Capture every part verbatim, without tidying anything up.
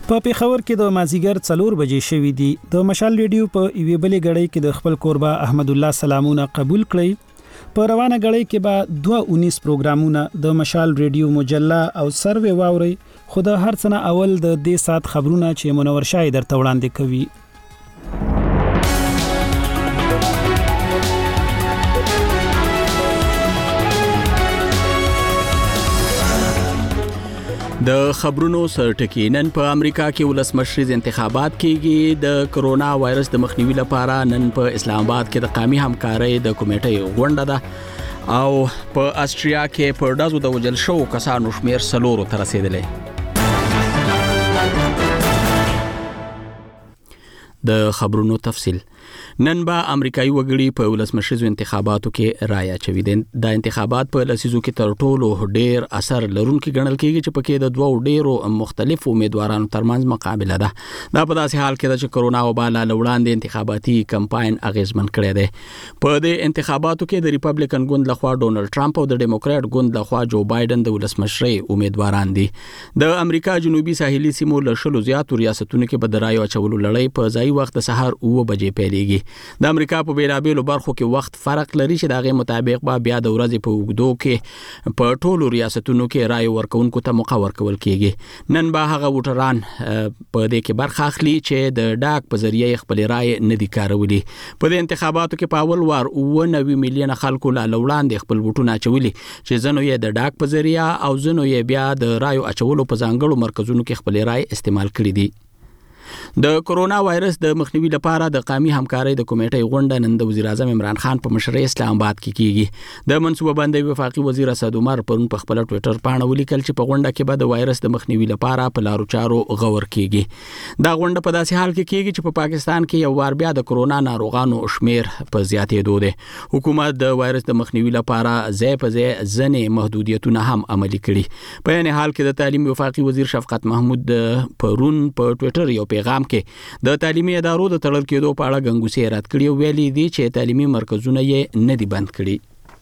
په پیښور کې د مازیګر څلور بجې شوې دي. د مشال ریډیو په یوې بلې غړۍ کې د خپل کوربه احمد الله سلامونه قبول کړئ. په روانه غړۍ کې به دوه اونیس پروګرامونه د مشال ریډیو مجله او سروې واوري. خو د هر څه نه اول د دې سات خبرونه چې منور شای درته وړاندې کوي. د خبرونو سرټکی. نن په امریکا کې ولسمشریز انتخابات کیږي. د کرونا وایرس د مخنیوي لپاره نن په اسلام آباد کې د قومي همکارۍ د کمیټې غونډه ده او په استرالیا کې په ډزو د وژل شوو کسانو شمیر څلورو ته رسیدلی. د خبرونو تفصیل. نن به امریکایي وګړي په ولسمشریزو انتخاباتو کې رائے اچوي. د انتخابات په لسیزو کې تر ټولو ډیر اثر لرونکي ګڼل کېږي چې پکې د دوه ډیرو مختلفو امیدوارانو ترمنځ مقابله ده. دا په داسې حال کې ده چې کرونا وبا له وړاندې انتخاباتي کمپاین اغیزمن کړی دی. په دې انتخاباتو کې د ریپبلیکن ګوند لخوا ډونالد ټرمپ او د ډیموکرات ګوند لخوا جو بایدن د ولسمشرۍ امیدواران دي. د امریکا جنوبي ساحلي سیمو له شلو زیاتو ریاستونو کې به د رایو اچولو لړۍ په ځای وخت د سهار اوه بجې پیلېږي. د امریکا په بیلابیلو برخو کې وخت فرق لري چې د هغې مطابق به بیا د ورځې په اوږدو کې په ټولو ریاستونو کې رایو ورکوونکو ته موقع ورکول کېږي. نن به هغه ووټران په دې کې برخه اخلي چې د ډاک په ذریعه خپل رایې نه دي کارولي. په دې انتخاباتو کې په اول وار اوه نوي میلیونه خلکو له وړاندې خپل ووټونه اچولي چې ځینو یې د ډاک په ذریعه او ځینو یې بیا د رایو اچولو په ځانګړو مرکزونو کې خپل رایې استعمال کړي دي. د کرونا وایرس د مخنیوي لپاره د قومي همکارۍ د کمیټې غونډه نن د وزیر اعظم عمران خان په مشرۍ اسلام آباد کې کیږي. د منصوبه بندۍ وفاقي وزیر اسد عمر پرون په خپل ټوئیټر پاڼه ولیکل چې په غونډه کې به د وایرس د مخنیوي لپاره په لارو چارو غور کیږي. دا غونډه په داسې حال کې کیږي چې په پاکستان کې یو وار بیا د کرونا ناروغانو شمیر په زیاتېدو دی. حکومت د وایرس د مخنیوي لپاره ځای په ځای ځینې محدودیتونه هم عملي کړي. په یعنی حال کې د تعلیم وفاقي وزیر شفقت محمود پرون په ټوئیټر یو پیغام کې د تعلیمي ادارو د تړل کېدو په اړه ګنګوسې رد کړي او ویلي دي چې تعلیمي مرکزونه یې نه دي بند کړي.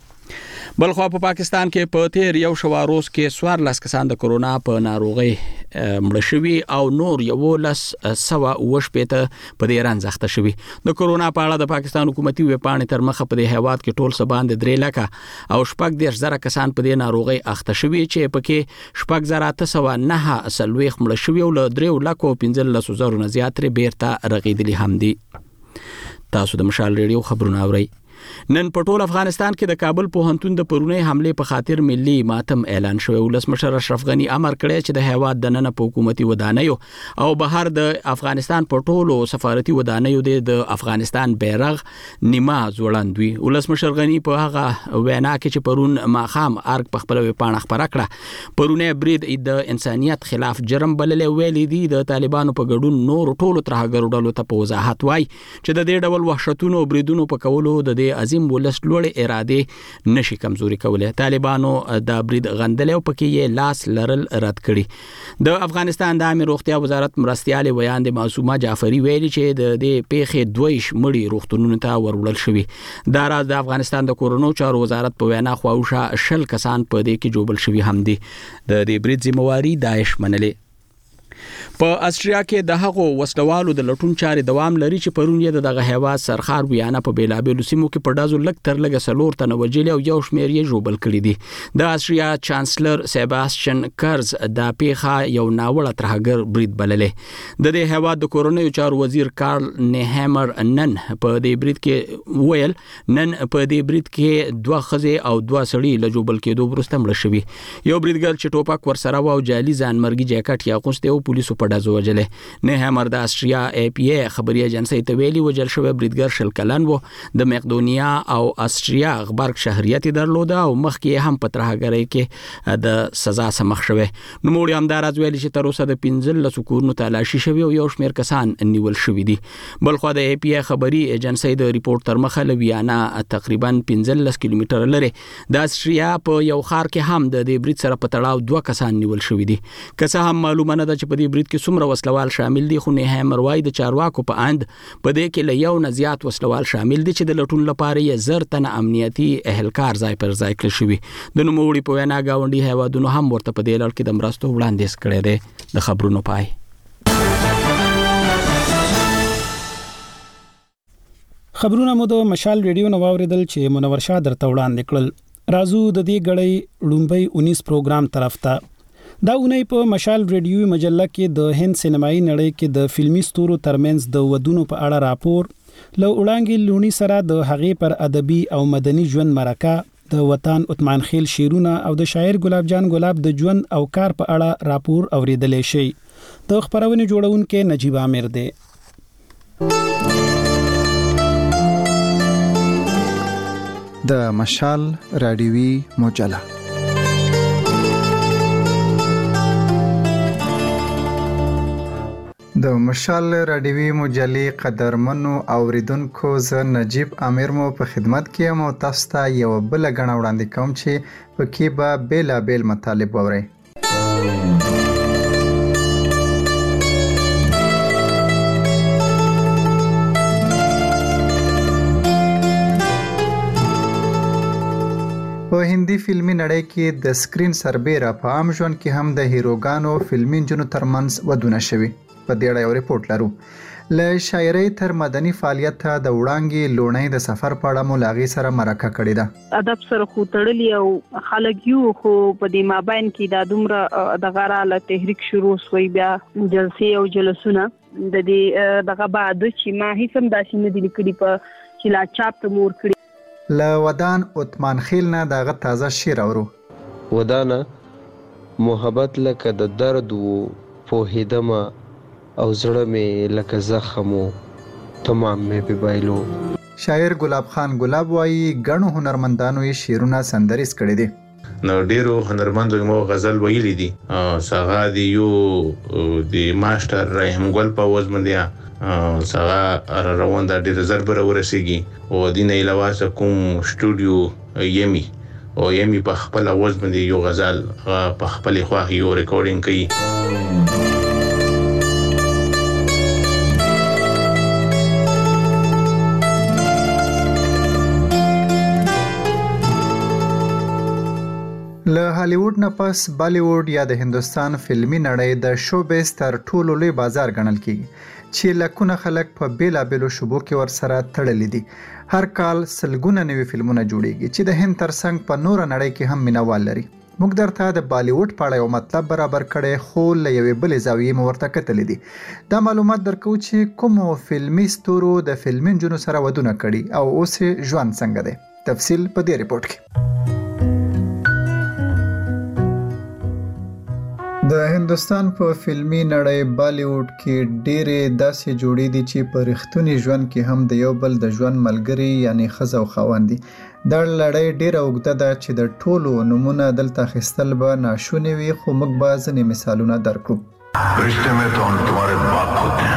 بلخوا په پاکستان کې په تیر یو شوا روز کې څوارلس کسان د کرونا په ناروغۍ مړه شوي او نور یولس سوه اوه شپېته په دې رنځ اخته شوي. د کرونا په اړه د پاکستان حکومتي ویبپاڼې تر مخه په دې هیواد کې ټول څه باندې درې لکه او شپږ دېرش زره کسان په دې ناروغۍ اخته شوي چې پکې شپږ زره اته سوه نهه څلوېښت مړه شوي او له دریو لکو پنځلسو زرو نه زیات ترې بیرته رغېدلي هم دي. تاسو د مشال ریډیو خبرونه اورئ. نن په ټول افغانستان کې د کابل پوهنتون د پرونی حمله په خاطر ملي ماتم اعلان شوی. ولسمشر اشرف غنی امر کړی چې د هیواد د نن په حکومتي ودانیو او بهر د افغانستان په ټولو سفارتي ودانیو د افغانستان بیرغ نیمه ځوړند وي. ولسمشر غنی په هغه وینا کې چې پرون ماخام ارګ په خپل ویبپاڼه خبره کړه پرونی برید د انسانیت خلاف جرم بللې ویلې دي. د طالبانو په ګډون نور ټولو ترهګرو ډلو ته په وضاحت وای چې د دې ډول وحشتونو او بریدونو په کولو د عظیم ولس لوړې اراده نشي کمزوري کولای. طالبانو د برید غندل او پکې یې لاس لرل رد کړي. د افغانستان د عامه روغتیا وزارت مرستيال ویاند معصومه جعفری ویلي چې د دې پیښې دویش مړي روغتونونو ته ورولل شوی. دا راز د افغانستان د کورونو چارو وزارت په وینا خواوشه شل کسان په دې کې جوړل شوی هم دي. د دې برید ذمہواری داعش منلې. په استرالیا کې د هغو وسلوالو د لټون چارې دوام لري چې پرون یې دغه هیواد سرخار ویانا په بیلابیلو سیمو کې په ډازو لږ تر لږه څلور تنه وژلي او یو شمېر یې ژوبل کړي دي. د استرالیا چانسلر سیباستین کرز دا پیښه یو ناوړه ترهګر برید بللې. د دې هیواد د کورنیو چارو وزیر کارل نیهمر نن په دې برید کې ویل نن په دې برید کې دوه ښځې او دوه سړي له ژوبل کېدو وروسته مړه شوي. یو بریدګر چې ټوپک ورسره و او جعلي ځانمرګي جاکټ یې اغوستی و پولیسو په ډزو وژلی. نیهمر د استرالیا ای پی ای خبري ایجنسۍ ته ویلي وژل شوی بریدګر شل کلن و. د مقدونیا او استرالیا غبرګ شهریت درلوده او مخکې هم په ترهګرۍ کې د سزا سمخ شوی. نوموړي همداراز ویلي چې تر اوسه د پنځلسو کورونو تلاشي شوی او یو شمېر کسان نیول شوي دي. بلخوا د ای پی ای خبري ایجنسۍ د ریپورت تر مخه له ویانا تقریبا پنځلس کیلومتره لري د استرالیا په یو ښار کې هم د دې برید سره په تړاو دوه کسان نیول شوي دي. که څه هم معلومه نه ده چې په دې برید کې څومره وسلوال شامل دي، خو نیهمر وایي د چارواکو په اند په دې کې له یو نه زیات وسلوال شامل دي چې د لټون لپاره یې زر تنه امنیتي اهلکار ځای پر ځای کړی شوي. د نوموړي په وینا ګاونډي هیوادونو هم ورته په دې لړ کې د مرستو وړاندیز کړی دی. د خبرونو پای. خبرونه مو د مشال ریډیو نو اوریدل چې منور شاه درته وړاندې کړل. رازو د دې غړې لومبي انیس پروګرام طرف ته. دا اونۍ په مشال ریډیو مجله کې د هند سینمایي نړۍ کې د فلمي ستورو ترمنځ د ودونو په اړه راپور، لو وړاندې لونی سره د هغې پر ادبي او مدني ژوند مرکه، د وطن عثمان خیل شیرونه او د شاعر ګلاب جان ګلاب د ژوند او کار په اړه راپور اوریدلې شي. د خبرونه جوړونکو نجیب عامر دی. د مشال رادیوي مجله د مشال رادیوي مجلې قدرمنو اوریدونکو، زه نجیب عامر مو په خدمت کې یم او تاسو ته یو بل غنډه وړاندې کوم چې پکې به بیلابیل مطالب واورئ. په هندي فلمي نړۍ کې د سکرین سربیره په عام ژوند کې هم د هیروګانو فلمي نجونو ترمنځ ودونه شوي. په دې اړه یو ریپورت لرو. له شاعرۍ تر مدني فعالیت ته د وړاندې لونۍ د سفر په اړه مو له هغې سره مرکه کړې ده. ادب سره خو تړلي او خلک یو، خو په دې مابین کې دا دومره دغه راله تحریک شروع شوی، بیا جلسې او جلسونه د دې دغه بعد چې ما هیڅ هم داسې نه دي لیکلي په چې لا چاپ ته مور کړي. له ودان عثمان خیل نه دغه تازه شعر اورو. ودانه محبت لکه د درد و پوهیدم او زړه مې لکه زخم و تمام مې په بایلو. شاعر ګلاب خان ګلاب وایي ګڼو هنرمندانو یې شعرونه سندریز کړي دي. نو ډیرو هنرمندو مو غزل ویلي دي. څنګه دی یو د ماستر رحیم ګل په وزمندیا څنګه روان د ډیر زربره ورسیږي او د نه علاوه کوم سټوډیو یمي او یمي په خپل اواز باندې یو غزل په خپل خواخ یو ریکارډینګ کوي. له هالیوډ نه پس بالیوډ یا د هندستان فلمي نړۍ د شوبیز تر ټولو لوی بازار ګڼل کیږي چې لکونه خلک په بیلابیلو شوبو کې ورسره تړلي دي. هر کال سلګونه نوي فلمونه جوړیږي چې د هند ترڅنګ په نور نړۍ کې هم مینوال لري. موږ درته د بالیوډ په اړه یو مطلب برابر کړی، خو له یوې بلې زاویې مو ورته کتلې دي. دا معلومات درکو چې کومو فلمي ستورو د فلمي نجونو سره ودونه کړي او اوس ژوند څنګه دی. تفصیل په دې ریپورت کې. د هندستان په فلمي نړۍ بالیوډ کې ډېرې داسې جوړې دي چې په رښتوني ژوند کې هم د یو بل د ژوند ملګري یعنی ښځه او خاوند دي. دا لړۍ ډېره اوږده ده چې د ټولو نومونه دلته اخیستل به ناشوني وي، خو موږ به ځینې مثالونه درکړو. رشتے میں تو ہم تمہارے باپ ہوتے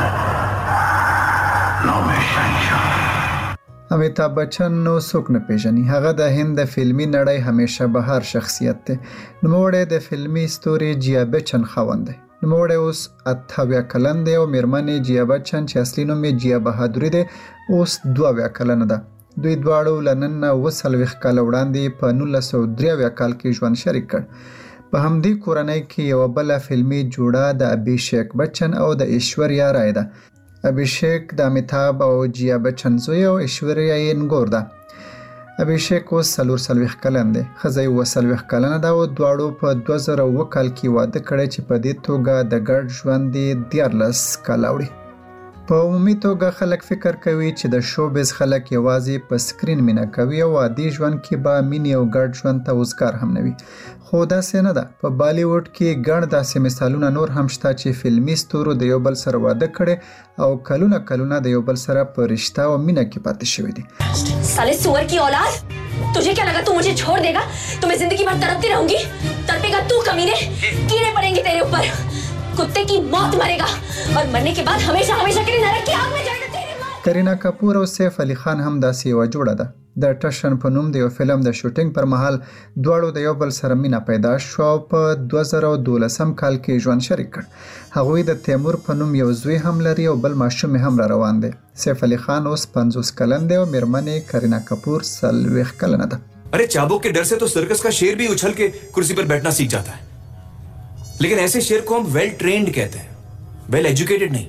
ہیں، نام ہے شہنشاہ. امیتاب بچن نو څوک نه پیژني. هغه د هند د فلمي نړۍ همیشه بهر شخصیت دی. نوموړی د فلمي ستوري جیا بچن خاوند دی. نوموړی اوس اته اویا کلن دی او میرمن یې جیا بچن چې اصلي نوم یې جیا بهادوري دی اوس دوه اویا کلنه ده. دوی دواړو له نن نه اوه څلوېښت کاله وړاندې په نولس سوه درې اویا کال کې ژوند شریک کړ. په همدې کورنۍ کې یوه بله فلمي جوړه د ابیشیک بچن او د ایشوریا رای ده. ابیشیک د امیتاب او جیا بچن زوی او ایشوریا یې نګور ده. ابیشیک اوس څلور څلوېښت کلن دی، ښځه یې اووه څلوېښت کلنه ده او دواړو په دوه زره اووه کال کې واده کړی چې په دې توګه د ګډ ژوند یې دیارلس کاله وړي. په عمومي توګه خلک فکر کوي چې د شوبیز خلک یوازې په سکرین مینه کوي او عادي ژوند کې به مینې او ګډ ژوند ته وزګار هم نه وي، خو داسې نه ده. په بالیوډ کې ګڼ داسې مثالونه نور هم شته چې فلمي ستورو د یو بل سره واده کړي او کلونه کلونه د یو بل سره په رشته او مینه کې پاتې شوي دي. साले सुअर की औलाद, तुझे क्या लगा तू मुझे छोड़ देगा? तो मैं जिंदगी भर तड़पती रहूंगी? तड़पेगा तू कमीने, कीड़े पड़ेंगे तेरे ऊपर, कुत्ते की मौत मरेगा और मरने के बाद हमेशा हमेशा के लिए नरक की आग में जाएगा तेरी मौत. کرینا کپور او سیف علي خان هم داسې یوه جوړه ده. د ټشن په نوم د یو فلم د شوټینګ پر مهال دواړو د یو بل سره مینه پیدا شوه او په دوه زره دولسم کال کې ژوند شریک کړ. هغوی د تیمور په نوم یو زوی هم لري او بل ماشوم هم را روان دی. سیف علي خان اوس پنځوس کلن دی او میرمن یې کرینا کپور څلوېښت کلنه ده. अरे चाबुक के डर से तो सर्कस का शेर भी उछल के कुर्सी पर बैठना सीख जाता है, लेकिन ऐसे शेर को हम वेल ट्रेन्ड कहते हैं, वेल एजुकेटेड नहीं.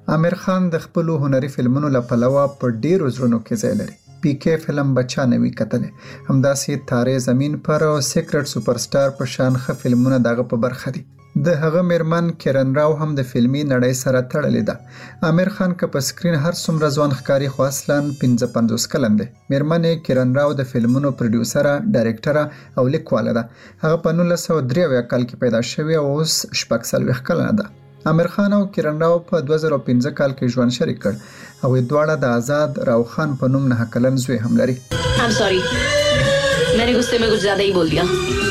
عامر خان د خپل هنري فلمونو لپاره په ډیرو زړونو کې ځای لري. پی کې فلم بچا نوي کتلې، همداسې تارې زمین پر او سیکرټ سوپرسټار په شان ښه فلمونه دغه په برخه دي. د هغه میرمن کرن راو هم د فلمي نړۍ سره تړلې ده. عامر خان که په سکرین هر څومره ځوان ښکاري خو اصلاً پنځه پنځوس کلن دی. میرمن کرن راو د فلمونو پروډیوسره، ډایرکټره او لیکواله ده. هغه په نولس سوه درې اویا کال کې پیدا شوې او اوس شپږ څلوېښت کلنه ده. عامر خان او کرن راو په دوه زره پنځه کال کې ژوند شریک کړ او دواړه د آزاد راو خان په نوم نه کلن زوی هم لري. I'm sorry. मैंने गुस्से में कुछ ज्यादा ही बोल दिया.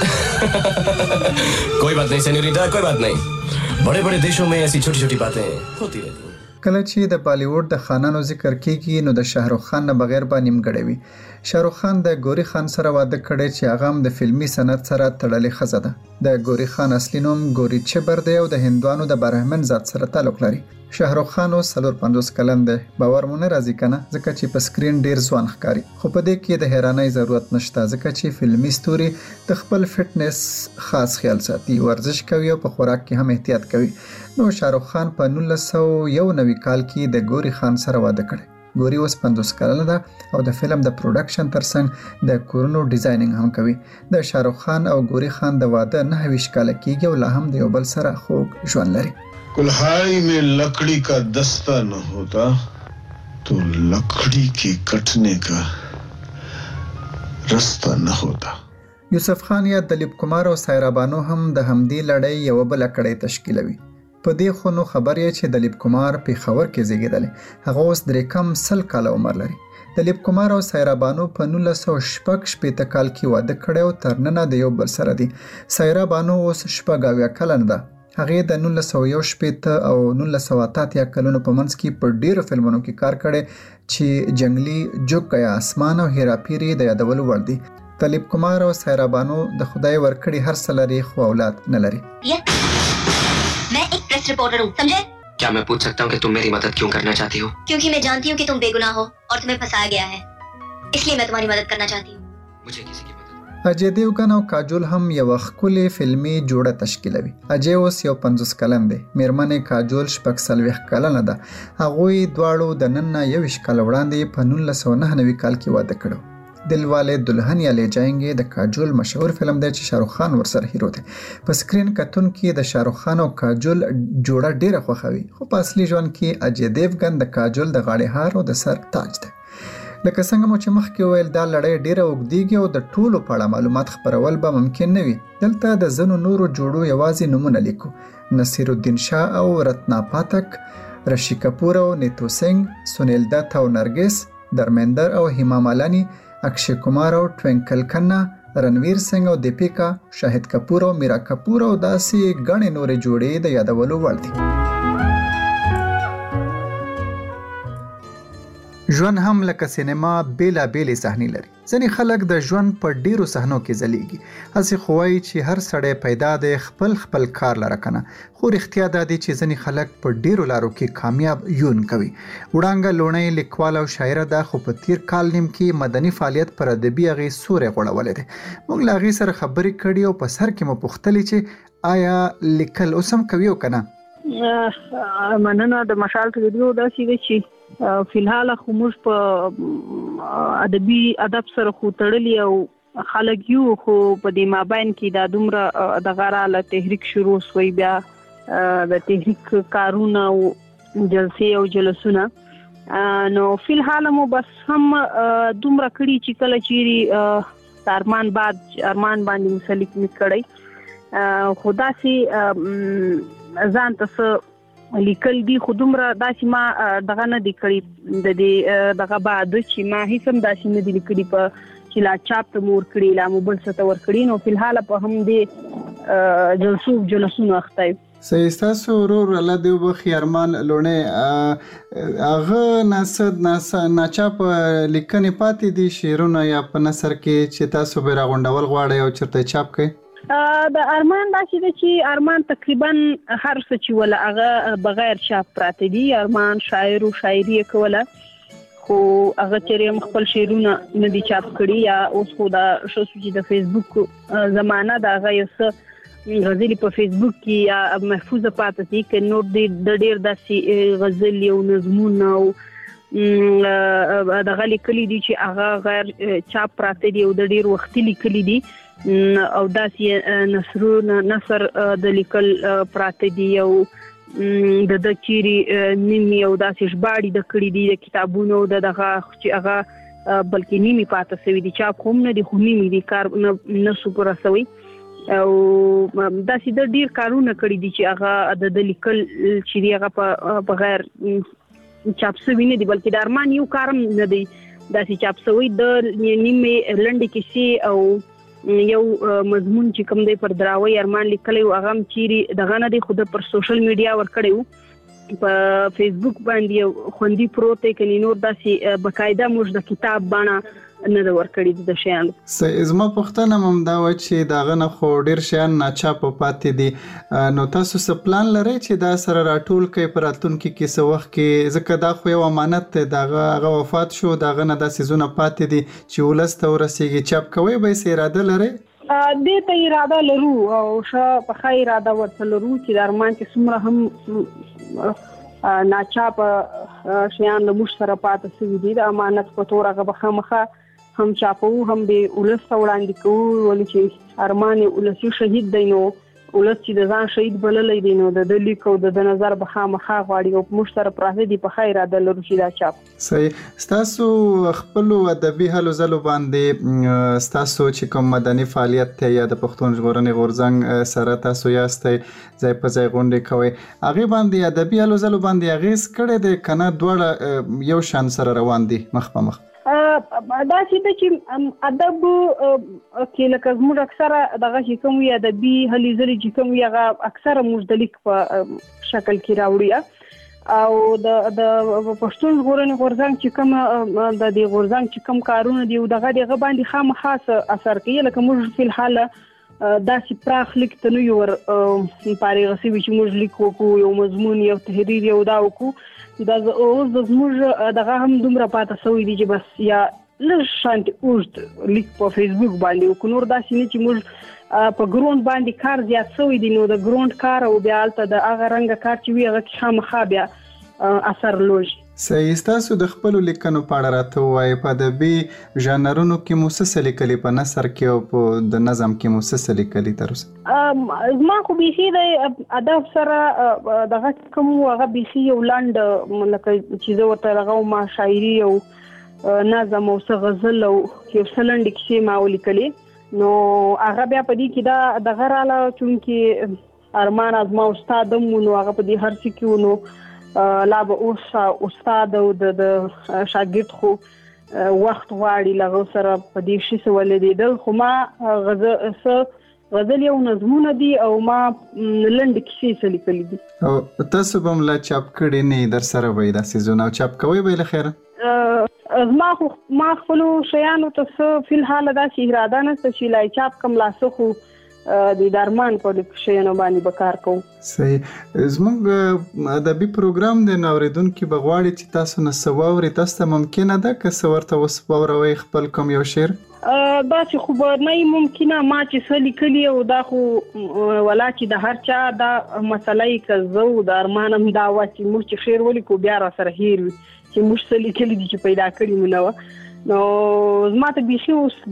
कोई बात नहीं सेन्योरिटा, कोई बात नहीं. बड़े बड़े देशों में ऐसी छोटी छोटी बातें होती रहती हैं. کله چې د بالیووډ د خانانو ذکر کیږي نو د شاهرخ خان نه بغیر به نیمګړی وي. شاهرخ خان د ګوري خان سره واده کړی چې هغه هم د فلمي صنعت سره تړلې ښځه ده. د ګوري خان اصلي نوم ګوري چبر دی او د هندوانو د برهمن ذات سره تعلق لري. شاهرخ خان اوس څلور پنځوس کلن دی. باور مو نه راځي کنه ځکه چې په سکرین ډیر ځوان ښکاري. خو په دې کې د حیرانۍ ضرورت نشته ځکه چې فلمي ستوري د خپل فټنس خاص خیال ساتي، ورزش کوي او په خوراک کې هم احتیاط کوي. نو شاهرخ خان په نولس سوه یو نوي کال کې د ګوري خان سره واده کړی. ګوري اوس پنځوس کلنه ده او د فلم د پروډکشن ترڅنګ د کورونو ډیزاینینګ هم کوي. د شاهرخ خان او ګوري خان د واده نهه ویشت کاله کېږي او لا هم د یو بل سره خوږ ژوند لري. कुल्हाड़ी में लकड़ी का दस्ता न होता तो लकड़ी के कटने का रास्ता न होता. یوسف خان یا دلیپ کمار او سایرا بانو هم د همدې لړۍ یو بل کړۍ تشکیلوي. په دې خو نو خبر یې چې دلیپ کمار پیښور کې زیږیدلی، هغه اوس درې کم سل کاله عمر لري. دلیپ کمار او سایرا بانو په نولس سوه شپږ شپېته کال کې واده کړی او تر ننه د یو بل سره دي. سایرا بانو اوس شپږ اویا کلنه ده. هغې د نولس سوه یو شپېته او نولس سوه اته اتیا کلونو په منځ کې په ډیرو فلمونو کې کار کړی چې جنگلی، جوک یا اسمان او هیراپیری د یادولو وړ دي. دلیپ کمار او سایرا بانو د خدای ورکړي هر څه لري خو اولاد نه لري. मैं एक प्रेस रिपोर्टर हूँ, समझे? क्या मैं पूछ सकता हूँ कि तुम मेरी मदद क्यों करना चाहती हो? क्योंकि मैं जानती हूँ कि तुम बेगुनाह हो और तुम्हें फंसाया गया है, इसलिए मैं तुम्हारी मदद करना चाहती हूँ. मुझे किसी की اجے دیوګن او کاجول هم یو ښکلې فلمي جوړه تشکیلوي. اجے اوس یو پنځوس کلن دی. میرمن کاجول شپږ څلوېښت کلنه ده. هغوی دواړو د نن نه یوویشت کاله وړاندې په نولس سوه نهه نوي کال کې واده کړی. دلوالے دلہنیا لے جائیں د کاجول مشهور فلم دی چې شاهرخ خان ورسره هیرو دی. په سکرین کتونکي د شاهرخ خان او کاجول جوړه ډیره خوښوي، خو په اصلي ژوند کې اجے دیوګن د کاجول د غاړې هار او د سر تاج دی. لکه څنګه مو چې مخکې وویل دا لړۍ ډیره اوږدیږي او د ټولو په اړه معلومات خپرول به ممکن نه وي. دلته د ځینو نورو جوړو یوازې نومونه لیکو: نصیر الدین شاه او رتنا پاتک، رشی کپور او نیتو سنگ، سونیل دت او نرگس، درمندر او هیما مالانی، اکشے کمار او ټوینکل کھنا، رنویر سنگ او دیپیکا، شاهد کپور او میرا کپور او داسې ګڼې نورې جوړې د یادولو وړ دي. ژوند هم لکه سینما بیلا بیلې صحنې لري. ځینې خلک د ژوند په ډیرو صحنو کې ځلیږي. هسې خو وایي چې هر سړی پیدا دی خپل خپل کار لره کنه، خو رښتیا دا دی چې ځینې خلک په ډیرو لارو کې کامیاب یون کوي. وړانګه لوڼۍ لیکواله او شاعره ده، خو په تیر کال نیم کې مدني فعالیت پر ادبي هغې سوری غوړولی دی. موږ له هغې سره خبرې کړي او په سر کې مو پوښتلې چې آیا لیکل اوس هم کوي او که نه؟ مننه. د مشال ریډیو داسې دی چې فلحال خو موږ په ادبي ادب سره خو تړلي او خلک یو، خو په دې مابین کې دا دومره دغه راله تحریک شروع شوی، بیا د تحریک کارونه او جلسې او جلسونه. نو فلحال مو بس هم دومره کړي چې کله چیرې ارمان بعد ارمان باندې مسلک مې کړی، خو داسې ځان ته څه لیکل دي خو دومره داسې ما دغه نه دي کړي د دې دغه بعد چې ما هیڅ هم داسې نه دي لیکلي په چې لا چاپ ته مو ورکړي لا مو بل څه ته ورکړي. نو فلحال په هم دې جلسو جلسونو اخته یم. صحیح. ستاسو ورور الله دې وبخښي ارمان لوڼۍ، هغه ناسد ناچاپ لیکنې پاتې دي شعرونه یا په نثر کې چې تاسو به راغونډول غواړئ او چېرته چاپ کړئ؟ د ارمان داسې ده چې ارمان تقریبا هر څه چې ولا هغه بغیر چاپ پراته دي. ارمان شاعر او شاعري کوله، خو هغه چې خپل شعرونه نه دي چاپ کړي، یا اوس خو دا شو چې د فیسبوک زمانہ دا هغه یو څه غزل په فیسبوک کې محفوظ پاتې دي ک نور د ډیر داسې غزل یو نظمونه او د غلي کلی دي چې هغه غیر چاپ پراته دي او د ډیر وخت لیکلي دي او داسې نثرونه نثر د لیکل پراته دي او د د چيري نیمي او داسې ژباړي د کړي دي د کتابونو د دغه چې هغه بلکې نیمي پاتې سوي دي چاپ کوم نه دي خو نیمي دي کار نه سپور سوي او داسې د ډیر کارونه کړی دي چې هغه د لیکل چې دی هغه په بغیر چاپ شوی نه دی بلکې د ارمان یو کارم نه دی داسې چاپ شوی د نیمه لنډ کیسې او یو مضمون چې کوم دی پر دراوی ارمان لیکلی او هغه چیري دغه نه دی خود پر سوشل میډیا ور کړیو په فیسبوک باندې خوندي پروت کني نور داسې بقاعده موږ د کتاب باندې نه دا ورکړي د شیانو سې زما پښتنه مم دا و چې داغه نه خو ډیر شیان ناچاپ پاتې دي نو تاسو څه پلان لرئ چې دا سره راټول کې پراتون کې کیسه وخت کې ځکه دا خو یو امانت دی داغه هغه وفات شو داغه نه د سيزونه پاتې دي چې ولسته ورسیږي چاپ کوي به سې اراده لرئ دې ته اراده لرو او ښه په خیر اراده ورته لرو چې د ارمان کې څومره هم ناچاپ شیان له مش سره پاتې شوي دي د امانت په تور هغه بخامخه هم چاپو هم به ولس وړاندې کوو ولې چې ارمان ولسی شهید دی نو ولس چې د ځان شهید بللې دی نو د لیکو د نظر بخامخه غواړي او مش سره پراته دي په خیر اده لرو چې دا چاپ صحیح ستاسو خپل ادبي هلو زلو باندې ستاسو چې کوم مدني فعالیت ته یا د پښتون ژغورنې غورځنګ سره تاسو یاستئ ځای په ځای غونډې کوي هغه باندې ادبي هلو زلو باندې اغیز کړی دی کنه دوړه یو شان سره روان دي مخ په مخ دا چې چې ادب کې لکه زموږ اکثره دغه چې کوم وي ادبي هلي ځلې چې کوم وي هغه اکثره موږ د لیک په شکل کې راوړي او د د پښتون ژغورنې غورځنګ چې کوم د دې غورځنګ چې کوم کارونه دي دغه دغه باندې خامخا اثر کوي لکه موږ په الحال داسې پراخ لیک ته نو یو پاره غسي چې موږ لیکو کو یو مضمون یو تحریر یو دا وکړو دا اوس د زموږ دغه هم دومره پاتې شوی دی چې بس یا لږ شانتي اوږد لیک په فیسبوک باندې او نور داسې نه چې موږ په ګروند باندې کار زیات شوی دی نو د ګروند کار او بیا البته د هغه رنګ کار چې وی هغه خامخا بیا اثر لوي صحیح تاسو د خپل لیکنو په اړه راته وایي په ادبي ژانرونو کې موسسه لیکلي په نثر کې او په د نظم کې موسسه لیکلي تر اوسه ما خو بيخي د ادب سره دغه کوم هغه بيخي یو لاند لکه چې زه ورته هغه ما شاعري او نظم او غزل او یو سلند کې ما ولیکلي نو هغه بیا په دې کې دا د غراله چونکی ارمان از ما استاد مو نو هغه په دې هر څه کې ونو لا به اوس استاد او د شاګرد خو وخت غواړي لغه سره په دې شي سولې دي خو ما غزل غزل یو نظمونه دي او ما لند کیسې سلیکلې دي او تاسو به ملا چاپ کړي نه در سره وای د سيزونه چاپ کوي به لخير ما خو ما خپل شیانو ته په الحال دا چې اراده نه چې لای چاپ کم لاسو خو د درمان په شیانو باندې بکار کوم صحیح زموږ ادبي پروګرام د نوریدونکو بغواړي چې تاسو نه سواوري تاسو ممکنه ده که سورته وسپوروي خپل کوم یو شعر دا چې خو نه ممکنه ما چې سلی کلی او دا خو ولا چې د هر چا دا مسلې کزو د ارمانم دا و چې موږ چې شعر ولیکو بیا را سره هیر چې موږ سلی کلی دي چې پیدا کړی مونږ نو زما ته بيخي اوس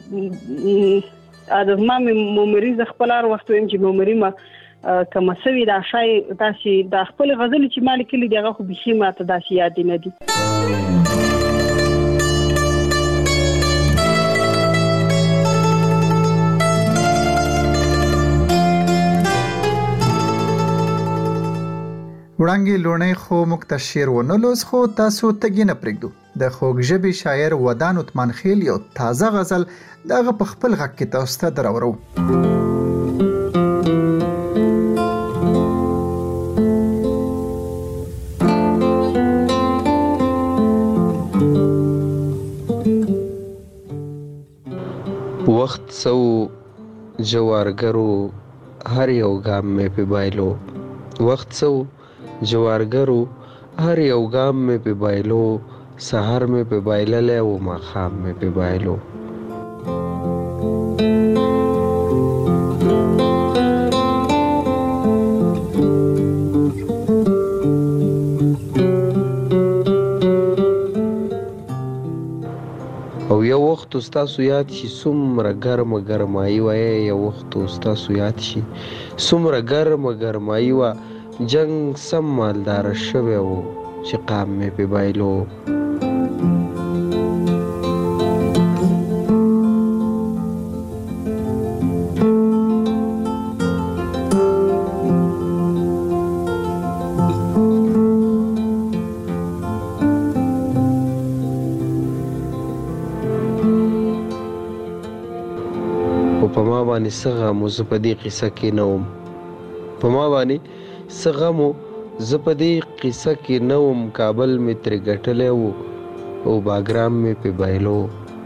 دی د مامي ممریز خپل ار وخت ویم چې ممری ما کما سوي دا شای داسې د خپل غزل چې مالک لري دغه خو بيخي ماته داسې یاد نه دي وړانګې لونې خو مکتشیر ونلوس خو تاسو تګی نه پرېږدو د خوږ ژبې شاعر ودان عثمان خیل یو تازه غزل دغه په خپل غږ کې تاسو ته درورو وخت سو جوارګرو هر یو ګام مې په بایلو وخت سو جوارګرو هر یو ګام مې په بایلو سحر مې په بایللې او ماښام مې په بایلو وخت ستاسو یاد شي څومره ګرمه ګرمایي وه یو وخت ستاسو یاد شي څومره ګرمه ګرمایي وه جنګ سم مالداره شوی و چې قام مې پې بایلو په ما باندې څه غم و زه په دې قصه کې نه وم په ما باندې څه غم و زه په دې قصه کې نه وم کابل مې ترې ګټلی و او باګرام مې پې بایلو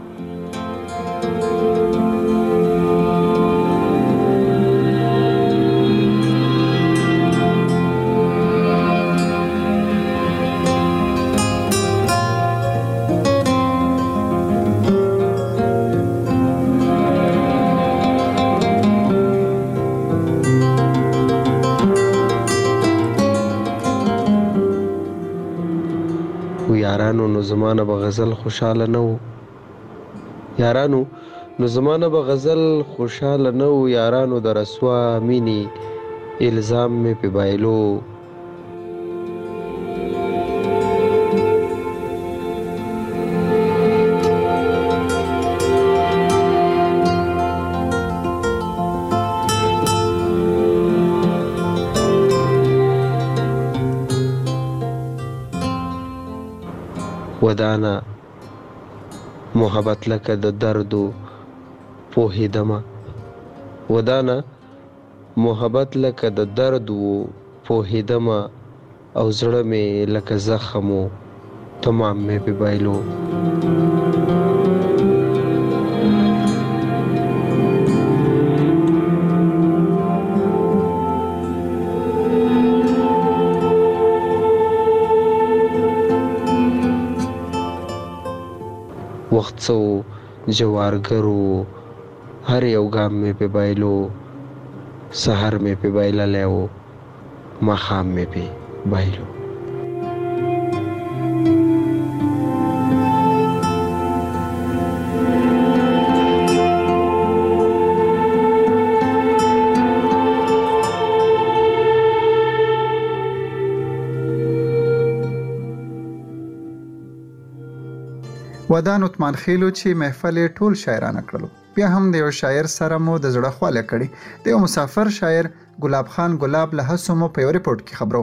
یارانو نو زمانه به غزل خوشحاله نه و یارانو نو زمانه به غزل خوشحاله نه و یارانو د رسوا مینې الزام مې پې بایلو ودانا محبت لکه د دردو پوهیدمه ودانا محبت لکه د دردو پوهیدمه او زړه مې لکه زخم و تمام مې پې بایلو وخت څه و جوارګرو هر یو ګام مې پې بایلو سحر مې پې بایللی و ماښام مې پې بایلو ودان عثمان خیلو چې محفل ټول شاعرانه کړلو بیا هم د یو شاعر سره مو د زړه خواله کړي د یو مسافر شاعر ګلاب خان ګلاب له هڅو مو په یو ریپورټ کې خبرو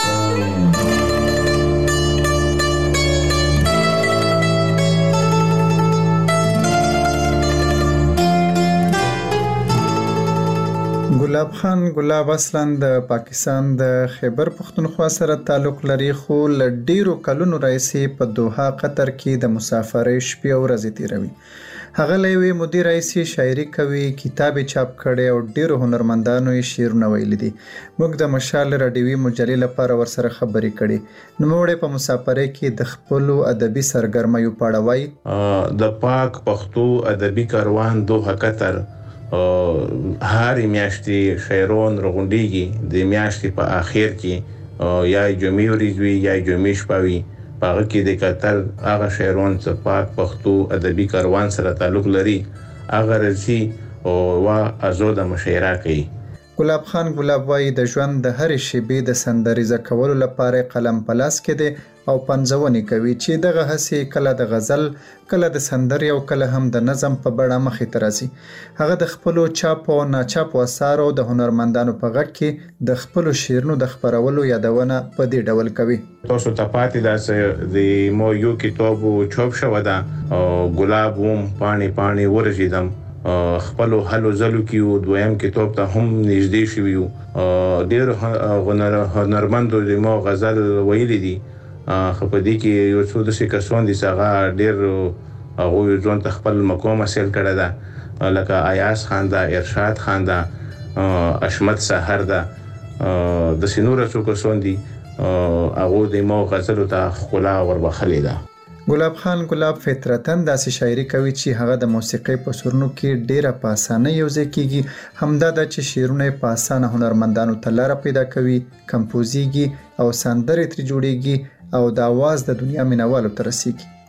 ګلاب خان ګلاب اصلا د پاکستان د خیبر پختونخوا سره تعلق لري خو له ډیرو کلونو راهیسې په دوحه قطر کې د مسافرۍ شپې او ورځې تیروي هغه له یوې مودې راهیسې شاعري کوي کتاب یې چاپ کړی او ډیرو هنرمندانو یې شعرونه ویلي دي موږ د مشال راډیوي مجلې لپاره ورسره خبرې کړې نوموړی په مسافرۍ کې د خپلو ادبي سرګرمیو په اړه وایي د پاک پښتو ادبي کاروان دوحه قطر هر میاشتې شاعران راغونډېږي د میاشتې په آخر کې یا جمعې ورځ وي یا جمعې شپه وي په هغه کې د قطر هغه شاعران چې پاک پښتو ادبي کاروان سره تعلق لري هغه راځي او ازاده مشاعره کوي ګلاب خان ګلاب وایي د ژوند د هرې شیبې د سندریزه کولو لپاره قلم په لاس کې دی او پنځونې کوي چې دغه هڅې کله د غزل کله د سندرې او کله هم د نظم په بڼه مخې ته راځي هغه د خپلو چاپو او ناچاپو اثارو د هنرمندانو په غږ کې د خپلو شعرونو د خپرولو یادونه په دې ډول کوي تاسو ته پاتې ده چې د مو یو کتاب چاپ شوی ده ګلاب وم پانی پانی ورژیدم خپلو حلو زلو کې دویم کتاب ته هم نږدې شوی یو ډېر هنرمندو د مو غزل ویلي دي خو په دې کې یو څو د کسان دي چې هغه ډېر هغوی ځان ته خپل مقام حاصل کړی ده لکه ایاز خان ده ارشاد خان ده اشمت سحر ده داسې نور څو کسان دي هغوی د مو غزلو ته ښکلا وربخلې ده ګلاب خان ګلاب فطرتاً داسې شاعري کوي چې هغه د موسیقۍ په سرونو کې ډیره په اسانه یوځای کیږي همدا ده چې شعرونه په اسانه هنرمندانو ته لاره پیدا کوي کمپوزیږي او سندرې ترې جوړیږي او د اواز د دنیا مینوالو ته رسیږي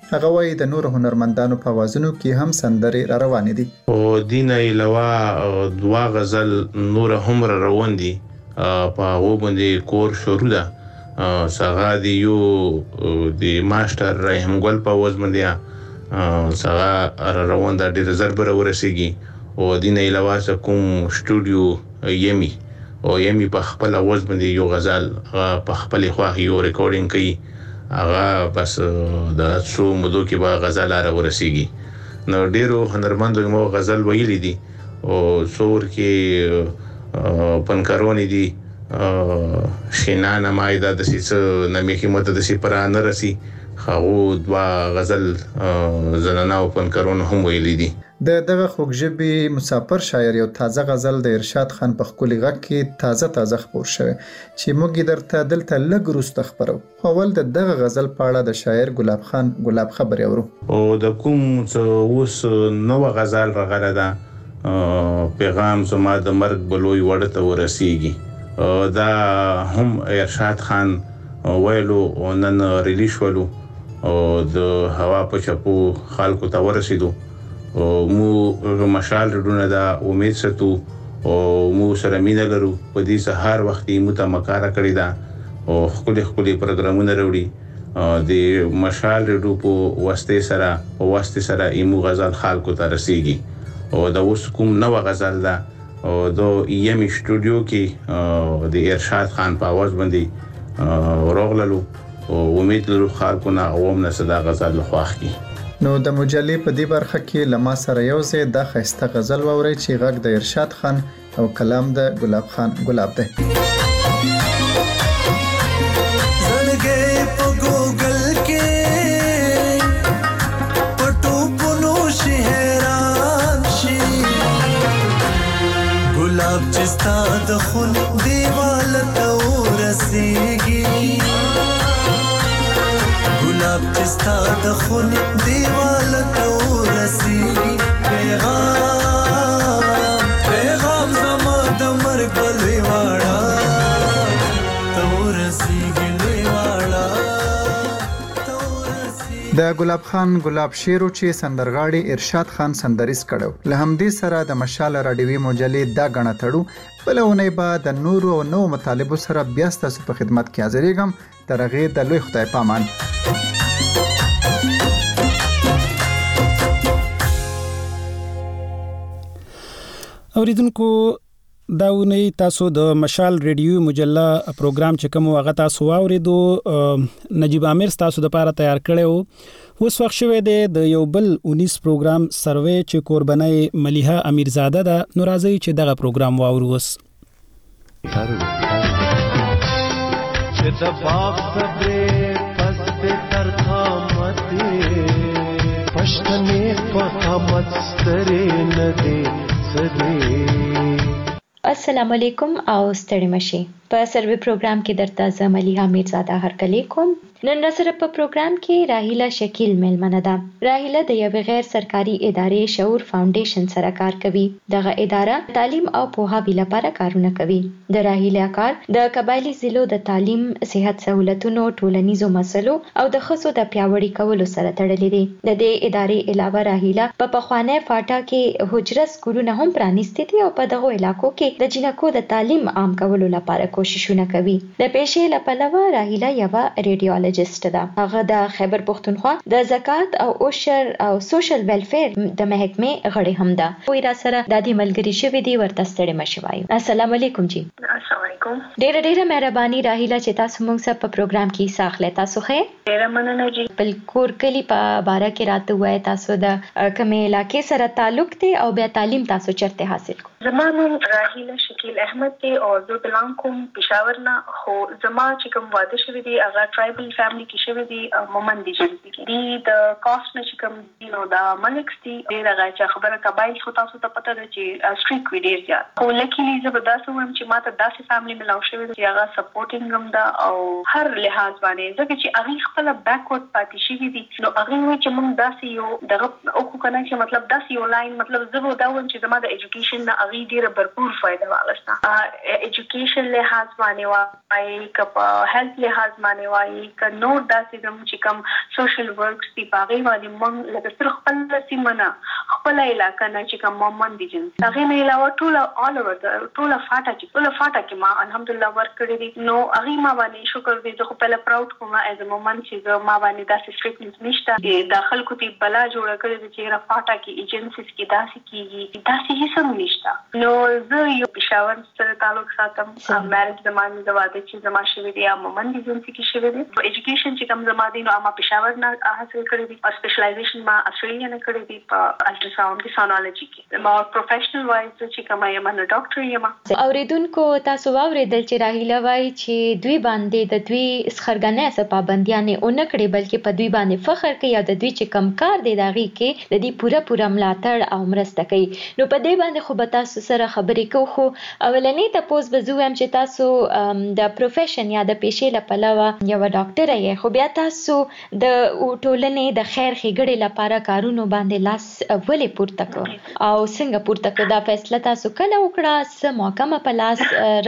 هغه وایي د نور هنرمندانو په وازونو کې هم سندرې را روانې دي. او دین علاوه دوا غزل نور هم را روان دي په هغه باندې کور شروع ده. څنګه دی یو د ماستر رحیم ګل په وز باندې څنګه را روان ده ډېر زربره ورسیږي. او دین علاوه کوم سټوډیو یمی او یمی په خپل اواز باندې یو غزل په خپل خواخ یو ریکارډینګ کوي. هغه بس د څو مودو کې به غزل را ورسیږي. نو ډیرو هنرمندو مو غزل ویلي دي او څور کې پنکارونی دي شینانه مایدا د سیس نمې کې مت د سی پر ان رسی خو دوا غزل زنانه او پنکارون هم ویلي دي. د دغه خوږژبي مسافر شاعر یو تازه غزل د ارشاد خان په خولي غږ کې تازه تازه خبر شوی چې موږ درته دلته لږ روسته خبرو. خو ول د دغه غزل په اړه د شاعر ګلاب خان ګلاب خبري اورو. او د کوم اوس نو غزل راغله ده پیغام زما د مرګ بلوي ورته ورسیږي. دا هم ارشاد خان ویلو او نن ریلیش ولو او د هوا په چپو خلکو ته ورسیدو. مو مشال رډونه دا امید ستو او مو سره مینه لرو په دې سهار وختي متمکاره کړی دا او خپل خپل پروګرامونه وروړي د مشال رډو په واسطه سره او واسطه سره ایمو غزل خلکو ته رسیږي. او دا اوس کوم نو غزل دا او د یمی سټوډیو کې د ارشاد خان په आवाज باندې ورغللو او امید لرو خلکو نه اوم نه صدا غزل خوښ کی. نو د مجلې په دې برخه کې لما سره یو ځای د خسته غزل ووري چې غږ د ارشاد خان او کلام د ګلاب خان ګلاب دی. زړګې په ګوګل کې پټو پونو شهران شي ګلاب چې ستا د خون دیوال ته ورسیږي ګلاب چې ستا د خون دیوال ته ورسیږي. پیغام پیغام زما د مرګ بلوي واړه ته ورسیږي لوی واړه ته ورسیږي. د ګلاب خان ګلاب شیرو چې سندرغاړي ارشاد خان سندریز کړو. له همدې سره د مشال راډیوي مجلې دا غڼه تړو. بلونه به د نورو او نو مطالبو سره بیا ستاسو په خدمت کې حاضرېږم. تر هغې د لوی خدای پامان. اوریدونکو دا ونی تاسو د مشال ریډیو مجله پروګرام چې کوم هغه تاسو واوریدو نجیب عامر تاسو د لپاره تیار کړو. اوس وخت شوه د یو بل انیس پروګرام سروې چې قربانای ملیحه امیرزاده ده. نو راځي چې دغه پروګرام واورو. اوس چې د باغ صدرې پس تر خامتې پښتنې په خامت سترې نه دي. السلام علیکم او ستړي مشي. په سروې پروګرام کې درته زه ملیحه امیرزاده هرکلی کوم. نن سره په پروګرام کې راهیله شکیل ملمنه ده. راهیله د یو غیر سرکاري ادارې شعور فاونډیشن سره کار کوي. دغه اداره تعلیم او پوهاوي لپاره کارونه کوي. د راهیله کار د قبایلی ضلعو د تعلیم، صحت سہولتونو، ټولنیزو مسلو او د ښځو د پیاوړي کولو سره تړلې دي. د دې ادارې علاوه راهیله په پخوانی فاټا کې حجره سکولونه هم پرانیستي دي او په دغه علاقو کې د جنکو د تعلیم عام کولو لپاره کوششونه کوي. د پیشې لپاره راهیله یو ریډیولوژیست ده. هغه د خیبر پختونخوا د زکات او عشر او سوشل ویلفیر د محکمې غړي هم ده. وای را سره د دې ملګری شوی دی ورته ستړي مشي وایو. السلام علیکم جی. السلام علیکم. ډیره ډیره مهرباني راهیله چې تاسو موږ سره په پروګرام کې ساخله. تاسو خیر؟ ډیره مننه جی. بل کور کلی په باره کې راته وای تاسو د کومه علاقې سره تعلق دی او بیا تعلیم تاسو چرته حاصل کو؟ زما نوم راهیله شکیل احمد دی او زه بلان کوم پېښور نه. خو زما چې کوم واده شوی دی هغه ټرایبل فیملی کې شوی دی مومن دي جنسي کې دی. د کاست نه چې کوم دی نو دا ملکس دی ډیر هغه چې خبره قبایل خو تاسو ته پته ده چې سټریک وی ډیر زیات. خو لکیلی زه به داسې وایم چې ماته داسې فیملی ملاو شوی دی چې هغه سپورټینګ هم ده او هر لحاظ باندې ځکه چې هغه خپل بیکورډ پاتې شوی دی. نو هغه وایي چې موږ داسې یو دغه او کو کنه چې مطلب داسې یو لاین مطلب زه به دا وایم چې زما د ایجوکیشن نه هغه اغي ډیره भरपूर فائدہ واغستا ایجوکیشن لحاظ باندې وایي کپ هیلث لحاظ باندې وایي ک نو داسې کوم چې کوم سوشل ورکس دی باغې باندې مونږ لکه تر خپل سیمه خپل علاقې نه چې کوم مومن دي جن هغه نه علاوه ټول all over ټول فاټا چې ټول فاټا کې ما الحمدلله ورک کړی دي نو هغه ما باندې شکر دې زه خپل پراود کوم از ا مومن چې ما باندې داسې سټریټنس نشته داخل کو تی بلا جوړ کړی چې را فاټا کې ایجنسیز کې داسې کیږي داسې هیڅ هم نشته نو زه یو پېښور سره تعلق ساتم مېرج زمانه د واده چې زما شوی دی مومن دي جنسي کې شوی دی په ایجوکیشن چې کوم زما دي نو ما پېښور نه حاصل کړی دی او سپیشلایزیشن ما استرالیا نه کړی دی په الټراساوند کې سونالوجي کې ما پروفیشنل وایز چې کوم یم نه ډاکټر یم اوریدونکو تاسو واوریدل چې راهیله وایي چې دوی باندې د دوی سخرګنې څه پابندیانه اون کړي بلکې په دوی باندې فخر کوي او د دوی چې کم کار دی داغي کې د دې پوره پوره ملاتړ او مرسته کوي نو په دې باندې خو به تاسو سره خبرې کوو خو اولنې تاسو به زه هم چې تاسو د پروفیشن یا د پیشې لپاره یو ډاکټر یې خو بیا تاسو د ټولنې د خیر ښېګړې لپاره کارونو باندې لاس ولې پورته کو او څنګه پورته کو دا فیصله تاسو کله وکړه څه موقع په لاس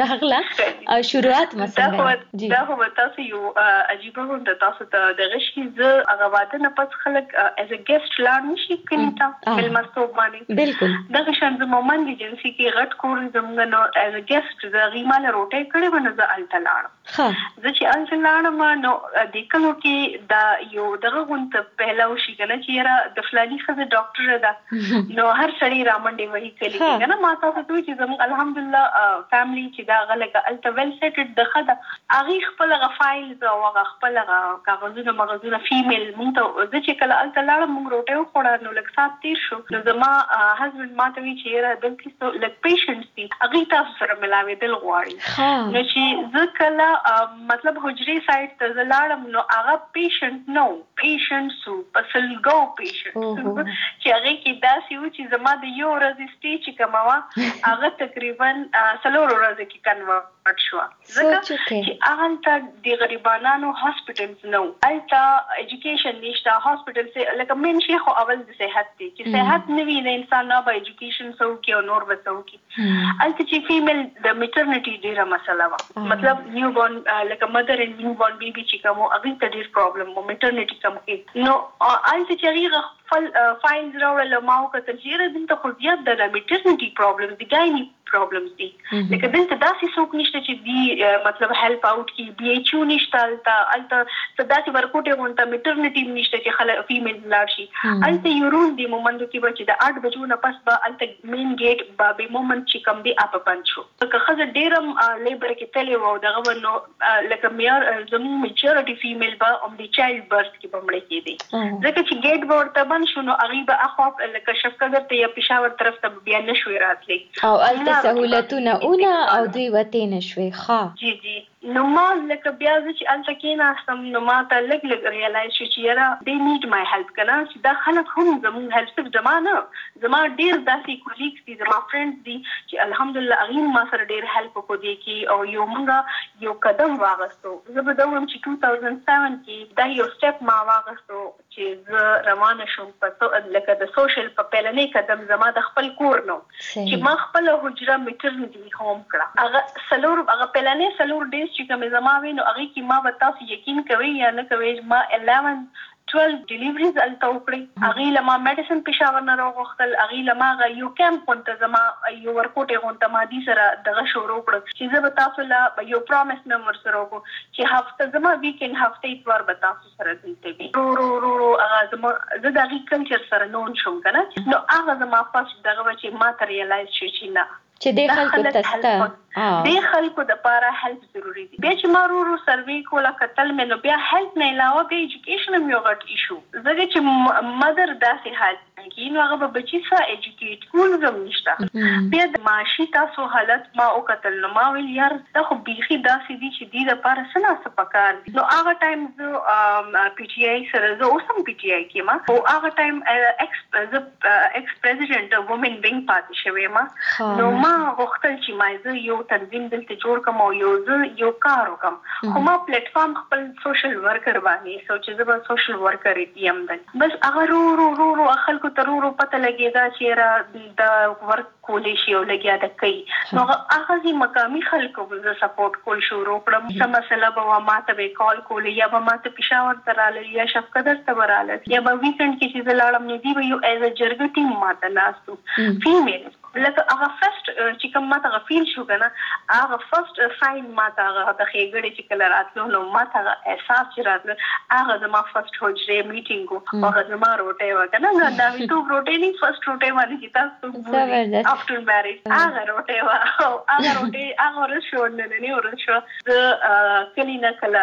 راغله شروعات مثلا دا هو تاسو یو عجیب وند تاسو ته د غشي ز هغه واده نه پس خلک از ا ګیسټ لاړ نشي کلی ته بل مستوب باندې بالکل دا شان د مومن دي جنسي کې غټ کور زمونږ نو از ا ګیسټ د غیمال روټه کړي ونه ز الته لاړ ها زه چې الته لاړم نو د کلو کې دا یو دغه غونت پهلا وشي کنه چې را د فلاني خزه ډاکټر ده نو هر سړی رامنډي وایي کلی کنه ما تاسو ته چې زموږ الحمدلله فیملی چې دا غلګه الته ویل سیټډ د خده اغه خپل غفایل او هغه خپل کاغذونه مغزونه فیمیل مونږ ته د چې کله الته لاړم مونږ روټه وخوړه نو لکه سات تیر شو نو زما هسبند ماته وی چې را دلته لک پیشنټس دي هغه تاسو سره ملاوي دل غواړي نو چې زه کله مطلب حجري سایت ته لاړم نو هغه پیشنټ نو پیشنټ سو پسلګو پیشنټ چې هغه کې داسې و چې زما د یو ورځې سټیج کماوه هغه تقریبا څلور ورځې کې کنورټ شو ځکه چې هغه ته د غریبانو هاسپټلز نو الته ایجوکیشن نشته هاسپټل سه لکه مین شي خو اول د صحت دی چې صحت نه وي د انسان نه به ایجوکیشن سو کې او نور وسو کې الته چې فیمیل د میټرنټي ډیره مسله وا مطلب نیو بورن لکه مدر ان نیو بورن بیبي چې کوم هغه ته ډیر پرابلم مو میټرنټي کم کې نو الته چې هغه خپل فایلز راوړل ما وکړل چې دلته خو زیات د میټرنټي پرابلم دي ګایني پرابلمز دي لکه دلته داسې څوک نشته چې دی مطلب هیلپ اوټ کی بي ایچ یو نشته الته الته صداسي ورکوټه غونټه میټرنټي نشته چې خلک فیمیل لاړ شي الته یورون دی مومند کې بچي د اټ بجو نه پس به الته مین گیټ به به مومند چې کم دی اپ پنځ شو که خزه ډیرم لیبر کې تللی وو دغه ونو لکه میر زمو میجورټي فیمیل به ام دی چایلډ برث کې بمړې کې دي ځکه چې گیټ ورته بند شو نو هغه به اخو لکه شفقت ته یا پېښور طرف ته بیا نشوي راتلی او الته سہولتونه اونه او دوی وته نشوي ښه جی جی نو ما لکه بیا چې الته کې ناستم نو ما ته لګ لګ ریالایز شو چې یاره دې نیډ مای هیلپ کنه چې دا خلک هم زموږ هیلپ صرف زما نه زما ډیر داسې کولیګز دي زما فرندز دي چې الحمدلله هغه ما سره ډیر هیلپ وکړي کې او یو موږ یو قدم واغستو زه به دا وایم چې دوه هزار سات کې دا یو سټپ ما واغستو چې زه روانه شوم په لکه د سوشل په پلانې قدم زما د خپل کور نو چې ما خپل حجره میټرنټي هوم کړه هغه سلور هغه پلانې سلور ډیز چې کوم زما وینو هغه کې ما به تاسو یقین کوي یا نه کوي ما eleven twelve ډیلیوریز الته وکړي هغه لما میډیسن پېښور نه راغختل هغه لما غ یو کیمپ پونته زما یو ورکوټه غونته ما دي سره دغه شروع کړ چې زه به تاسو لا یو پرومس نمبر سره وکړو چې هفته زما ویکند هفته اتوار به تاسو سره دلته وي رو رو رو رو هغه زما زه د اګریکلچر سره نون شوم کنه نو هغه زما فاست دغه چې ما ته ریالایز شو چې نه چې د خلکو تسته د خلکو د پاره هیلپ ضروری دي بیا چې ما ورو ورو سروې کوله کتل مې نو بیا هیلپ نه علاوه بیا ایجوکیشن هم یو غټ ایشو زه چې مدر داسې حالت کې نو هغه به بچی سره ایجوکیټ کول زم نشته بیا د معاشي تاسو حالت ما او کتل نو ما ویل یار دا خو بیخي داسې دي چې د لپاره سنا سپکار دي نو هغه ټایم زه پی ټی آی سره زه اوسم پی ټی آی کې ما او هغه ټایم ایکس ایکس پریزیډنټ وومن وینګ پاتې شوې ما نو ما غوښتل چې ما زه یو تنظیم دلته جوړ کوم او یو زه یو کار وکم خو ما پلیټ فارم خپل سوشل ورکر باندې سوچ زه به سوشل ورکر یم دل بس هغه رو رو رو رو خلکو ترورو پته لګیدا چې را د ورک کولې شي او لګیا د کوي نو هغه ځي مقامي خلکو ز سپورټ کول شروع کړم څه مسله به ما ته به کال کول یا به ما ته پېښور ته راغلی یا شفقدر ته راغلی یا به ویکند کې چې لاړم نه دی به یو ایز ا جرګ ټیم ما ته ناستو فیمیل لکه هغه فرست چې کوم ما ته فیل شو کنه هغه فرست ساين ما ته هغه د خېګړې چې کله راتلو نو ما ته احساس چې راتلو هغه د ما فرست هوجري میټینګ او هغه ما روټه وکنه دا وی ټو روټه نه فرست روټه باندې چې تاسو after marriage هغه روټه وا هغه روټه هغه ورشو نه نه ورشو د کلینا کلا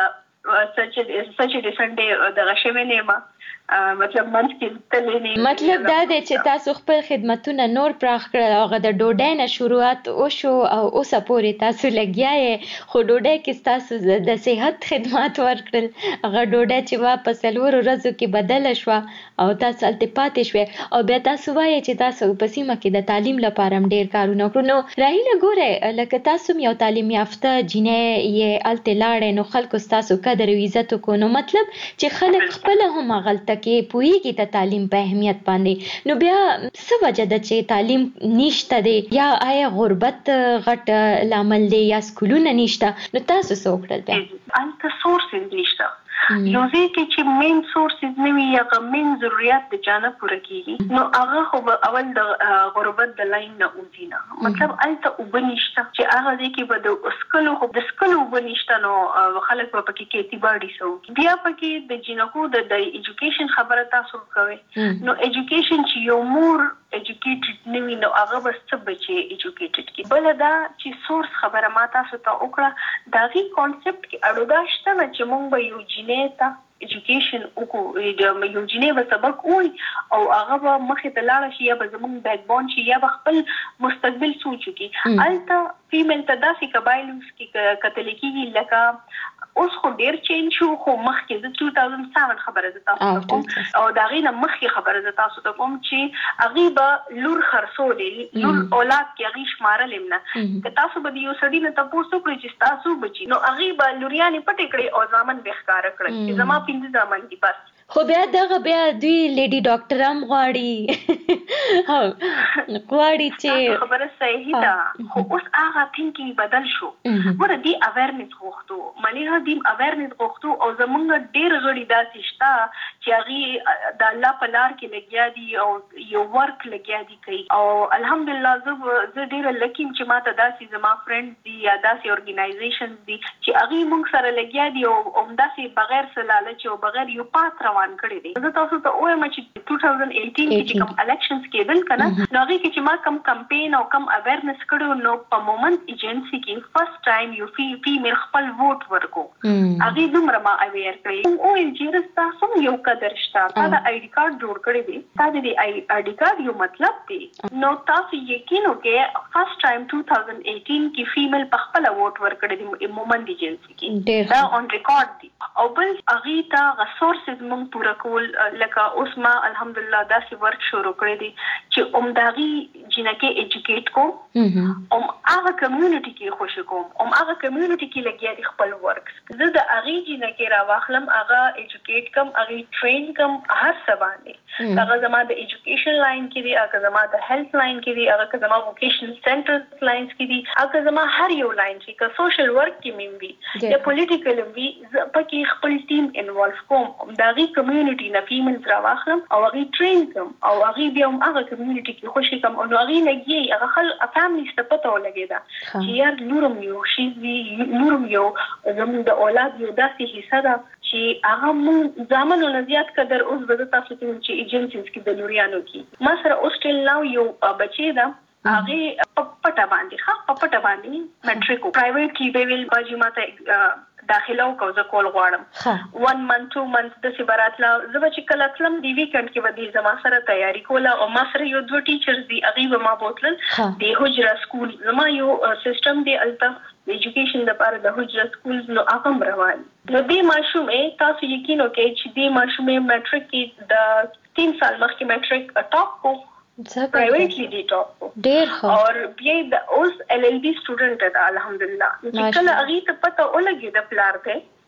سچ سچ د سنډي د غشمنه ما مطلب منځ کې تللی مطلب دا دی چې تاسو خپل خدمتونه نور پراخ کړل هغه د ډوډۍ نه شروعات وشو او اوسه پورې تاسو لګیا یې خو ډوډۍ کې تاسو د صحت خدمات ورکړل هغه ډوډۍ چې واپس څلورو ورځو کې بدله شوه او تاسو هلته پاتې شوې او بیا تاسو وایئ چې تاسو په سیمه کې د تعلیم لپاره هم ډېر کارونه وکړو نو راهیله ګورئ لکه تاسو هم یو تعلیم یافته جینۍ یې هلته لاړئ نو خلکو ستاسو قدر او عزت وکړو نو مطلب چې خلک خپله هم هغلته کې پوهیږي د تعلیم په اهمیت باندې نو بیا څه وجه ده چې تعلیم نشته دی یا آیا غربت غټ لامل دی یا سکولونه نشته نو تاسو څه وکړل بیا هلته سورسز نشته یو ځای کې چې مین سورسز نه وي یا مین ضرورت د جانه پوره کیږي نو هغه خو اول د غربت د لاین نه وځي نه مطلب الته وبنيشته چې هغه ځای کې به د اسکلو خو د اسکلو وبنيشته نو خلک په پکې کې اعتبار سو بیا پکې د جنکو د ایجوکیشن خبره تاسو کوي نو ایجوکیشن چې یو مور ایجوکیټډ نه وي نو هغه بس څه بچي ایجوکیټډ کی بل دا چې سورس خبره ما تاسو ته وکړه دا غي کانسپټ کې اړودا شته چې مونږ به یو جینې ته ایجوکیشن وکړو یو جینې به سبق وي او هغه به مخې ته لاړ شي یا به زمونږ بیک بون شي یا به خپل مستقبل سوچو کی الته فیمیل ته داسې قبایلوس کې کتل کېږي لکه اوس خو ډیر چینج شو خو مخکې د دوه هزار سات خبره ده تاسو کوم او دا غینه مخکې خبره ده تاسو ته کوم چې اغيبه لور خرڅولې لور اولاد کې اغي شمارل نه که تاسو به یو سړی نه تاسو کړی چې تاسو بچی نو اغيبه لوريانې پټ کړي او ځامن به ښکار کړي چې زما پینځه ځامن دي بس خو بیا دغه بیا دوی لیډي ډاکټر هم غواړي ها غواړي چې خبره صحیح ده خو اوس هغه تھینکینګ بدل شو ور دي اویرنس غوښتو ملي دي اویرنس غوښتو او زمونږ ډیر غړي داسې شته چې هغه د الله په لار کې لګیا دي او یو ورک لګیا دي کوي او الحمدلله زه زه ډیر لکیم چې ماته داسې زما فرند دي یا داسې اورګنایزیشن دي چې هغه مونږ سره لګیا دي او همداسې بغیر سلالچ او بغیر یو پات روان کړی دی زه تاسو ته وایم چې دوه هزار اته کې چې کوم الیکشنز کېدل کنه نو هغه کې چې ما کوم کمپین او کوم اویرنس کړو نو په مومنت ایجنسی کې فرست ټایم یو فی فیمیل خپل ووټ ورکو هغه دومره ما اویر کړی او ان چې تاسو یو قدر شته دا د آی ډی کارت جوړ کړی دی دا د آی ډی کارت یو مطلب دی نو تاسو یقین وکړئ فرست ټایم دوه هزار اته کې فیمیل په خپل ووټ ورکړی دی مومنت ایجنسی کې دا اون ریکارډ دی او بل هغه ته ریسورسز مونږ پورا کول لکه اوس ما الحمدلله داسې ورک شروع کړی دی چې عمداغي جنکه ایجوکیټ کو ام هغه کمیونټي کې خوشی کوم ام هغه کمیونټي کې لګیا دي خپل ورکس زه د هغه جنکه را واخلم هغه ایجوکیټ کم هغه ټرین کم هر څه باندې هغه زما د ایجوکیشن لاین کې دي هغه زما د هیلث لاین کې دي هغه زما ووکیشنل سنټر لاینز کې دي هغه زما هر یو لاین چې که سوشل ورک کې مې وي یا پولیټیکل وي پکې خپل ټیم انوالو کوم داغي کمیونټي نه فیمیلز را واخلم او هغه ټرین کوم او هغه بیا هم هغه کمیونټي کې خوشی کوم او هغه لګي هغه خل فیملی ستپته ولګي دا چې یار نورم یو شي وی نورم یو زموږ د اولاد یو داسې حصہ ده چې هغه مون ځامن ول زیات قدر اوس به تاسو ته چې ایجنسیز کې د لوريانو کې ما سره اوسټل نو یو بچی ده هغه پپټه باندې ها پپټه باندې میټریک پرایویټ کې به ویل باجی ماته داخله او زه کول غواړم one month two months د سبارات لا زه چې کله تلم دی ویکند کې ودی زما سره تیاری کوله او ما سره یو دوه ټیچرز دی هغه ما بوتل د هجره سکول زما یو سیستم دی الته ایجوکیشن د لپاره د هجره سکولز نو هغه روان نو دې ماشومې تاسو یقین وکړئ چې دې ماشومې میټریک کې د تین سال مخکې میټریک ټاپ کو پرایویټلی دی ټاپ ډیر ښه اور بیا د اوس ایل ایل بی سټوډنټ ده الحمدلله چې کله هغه ته پته ولګي د پلار ته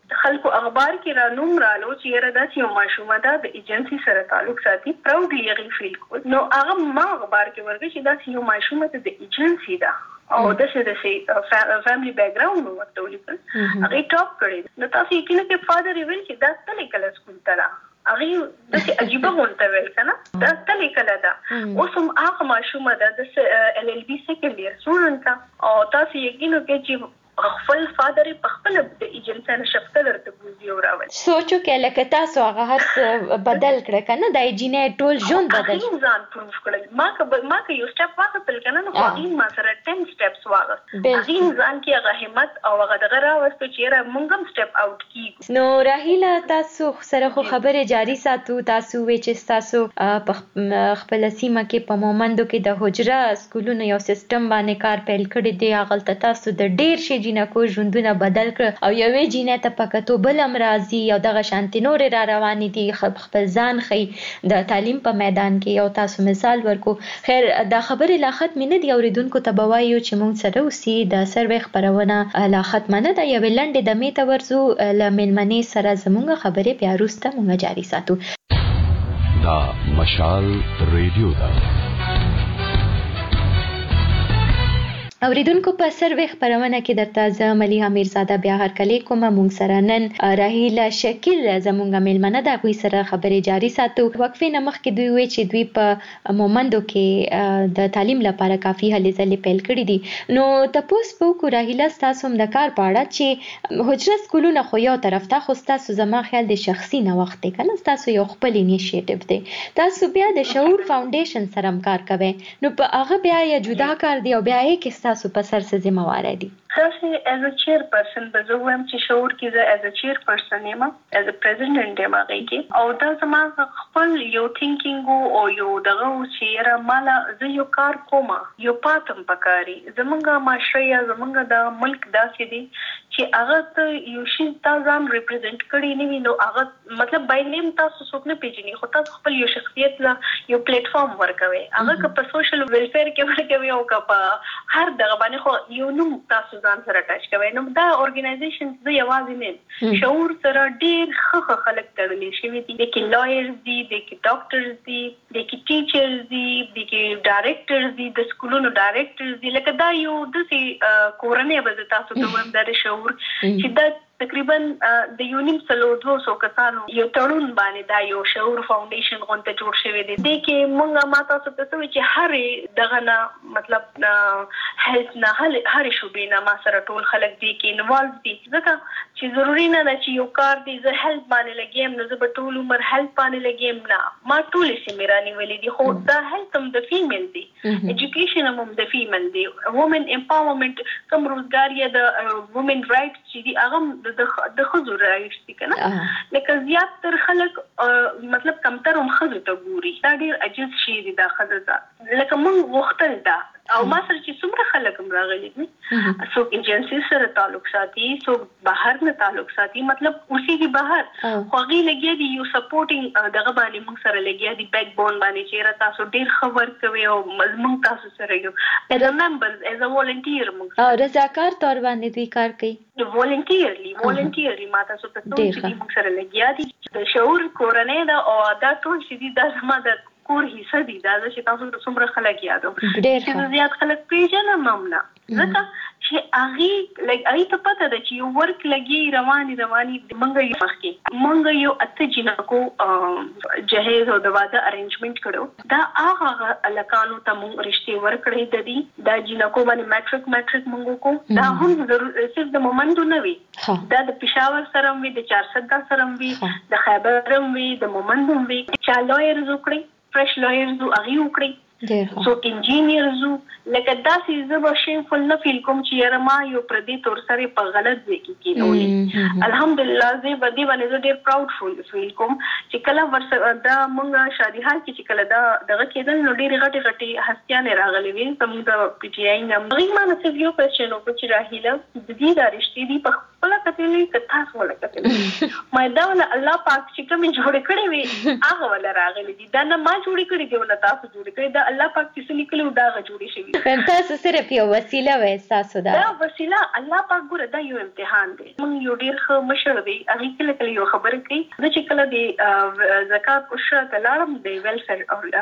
خلکو اخبار کې را نوم رالو چې را داسې یو ماشومه ده د ایجنسی سره تعلق ساتي پراودلی هغه فیل کو نو هغه ما اخبار کې ورغی چې داسې یو ماشومه ده د ایجنسی ده او داسې داسې فیملی بیک گراوند نو ورته ولیکل هغه ټاپ کړی نو تاسو یې کینه کې فادر ویل چې دا تلې کله سکول ته را هغه داسې عجیبه غونډه ویل کنه دا تلې کله ده اوس هم هغه ماشومه ده د ال ال بي سیکنډ ایئر سټوډنټ او تاسو یې کینه کې چې خپل فادر په خپل د ایجنسی نه شفته درته بوزي او راوړي سوچو کې لکه تاسو هغه هر بدل کړ کنه د ایجنې ټول ژوند بدل ځان پروف کړل ما که ما که یو سټپ واخیستل کنه نو هغه ما سره ټن سټپس واغست هغه ځان کې هغه همت او هغه دغه راوستو چې را مونږ هم سټپ اوټ کیږو نو راهیلا تاسو سره خو خبره جاری ساتو تاسو وې چې تاسو په خپل سیمه کې په مومندو کې د حجره سکولونو یو سیستم باندې کار پیل کړی دی هغه تاسو د ډیر شي جنکو ژوندونه بدل کړ او یوې جینې ته پکتو بل امراضي او دغه شانتي نور را روانې دي خپل ځان خي د تعلیم په میدان کې یو تاسو مثال ورکو خیر دا خبره لا ختم نه دی اوریدونکو ته بوایو چې مونږ سره اوسې د سروې خبرونه لا ختم نه ده یو لنډه د میته ورزو ل ملمنې سره زموږ خبره بیا روسته مونږ جاری ساتو دا مشال ریډیو دا اوریدونکو په سروې خبرونه کې درته زه ملیحه میرزاده بیا هر کله کوم مونږ سره نن راهیلا شکیل زمونږ ملمنه د غوي سره خبرې جاری ساتو وقفې نه مخکې دوی وی چې دوی په مومندو کې د تعلیم لپاره کافي هلې ځلې پیل کړې دي نو تاسو په کو راهیلا تاسو هم د کار په اړه چې حجره سکولونه خو یو طرف ته خو تاسو زما خیال د شخصي نه وخت کنه تاسو یو خپل انیشیټیو دی تاسو بیا د شعور فاونډیشن سره کار کوئ نو په هغه بیا یا جدا کار دی او بیا یې کې تاسو په سر څه ذمہ واره دي تاسو as a chairperson به زه وایم چې شعور کې زه as a chairperson یم as a president یم هغه کې او دا زما خپل یو تھینکینګ او یو دغه چې را مالا زه یو کار کوم یو پاتم پکاري زمونږه معاشره یا زمونږه د ملک داسې دي چې هغه ته یو شی تاسو ځان ریپرزینټ کړی نه وي نو هغه مطلب بای نیم تاسو څوک نه پیژني خو تاسو خپل یو شخصیت لا یو پلیټ فارم ورکوي هغه که په سوشل ویلفیر کې ورکوي او که په هر دغه باندې خو یو نوم تاسو ځان سره ټاچ کوي نو دا اورګنایزیشن زه یوازې نه شعور سره ډیر ښه خلک تړلي شوي دي د کې لایرز دي د کې ډاکټرز دي د کې ټیچرز دي د کې ډایرکټرز دي د سکولونو ډایرکټرز دي لکه دا یو داسې کورنۍ به تاسو ته وایم د شعور چې دا تقریبا د یو نیم سلو دوه سو کسانو یو تړون باندې دا یو شعور فاونډیشن غونډه جوړ شوې ده د کې مونږه ما تاسو ته څه چې هر دغه نه مطلب هیلث نه هر شوبې نه ما سره ټول خلک دي کې انوالو دي ځکه چې ضروری نه ده چې یو کار دی زه هیلث باندې لګیم نو زه به ټول عمر هیلث باندې لګیم نه ما ټول سیمه رانی ولې دي خو دا هیلث هم د فیمیل دی ایجوکیشن هم د فیمیل دی وومن امپاورمنت کوم روزګار یا د وومن رائټس چې دی هغه د خزو رایټس دي کنه لکه زیات تر خلک مطلب کمتر هم خزو ته ګوري دا ډیر عجیب شی دی دا خزه لکه مونږ وختل دا او ما سره چې څومره خلک هم راغلي دي څوک ایجنسی سره تعلق ساتي څوک بهر نه تعلق ساتي مطلب اوسې دی بهر خو هغه لګیا دي یو سپورټینګ دغه باندې موږ سره لګیا دي بیک بون باندې چې را تاسو ډیر خبر کوي او موږ تاسو سره یو as a member as a volunteer موږ او رضاکار تور باندې دوی کار کوي voluntarily voluntarily ما تاسو ته چې موږ سره لګیا دي د شعور کورنۍ دا او دا ټول چې دي د زما د کور حصہ دي دا چې تاسو ته څومره خلک یادو چې زیات خلک پیژنه ممنه ځکه چې هغه لګ هغه ته پته ده چې یو ورک لګي رواني رواني منګه یو مخکي منګه یو اته جنکو جهیز او د واده ارینجمنت کړو دا هغه الکانو ته مونږ رښتې ورکړې د دې دا جنکو باندې میټریک میټریک مونږ کو دا هم ضرور صرف د مومندو نه وي دا د پېښور سره وي د چارسده سره وي د خیبر وي د مومندو وي چا لویر زوکړي فرش لویرز او هغه وکړي سو انجینیرز لکه داسې زبر شي فل نه فیل کوم چې یاره ما یو پردي تور سره په غلط ځای کې کېنولې الحمدلله زه به دې باندې ډېر پراود فول فیل کوم چې کله ورسره دا مونږه شادي حال کې چې کله دا دغه کېدل نو ډېرې غټې غټې هستیانې راغلې وې زموږ د پی ټي آی نه هغوی ما نه صرف یو کوېسچن وکړو چې راهیله د دې دا رښتې دي په خپل خپل کتلې که تاسو ولا کتلې مې دا ولا الله پاک چې کوم جوړ کړی وي هغه ولا راغلي دي دا نه ما جوړ کړی دی ولا تاسو جوړ کړی دا الله پاک چې لیکلو دا جوړی شوی تاسو صرف یو وسیله وې تاسو دا دا وسیله الله پاک ګوره دا یو امتحان دی موږ یو ډیر ښه مشر دی هغه کله کله یو خبره کوي د چې کله دی زکات او شرط الارم دی ویلفیر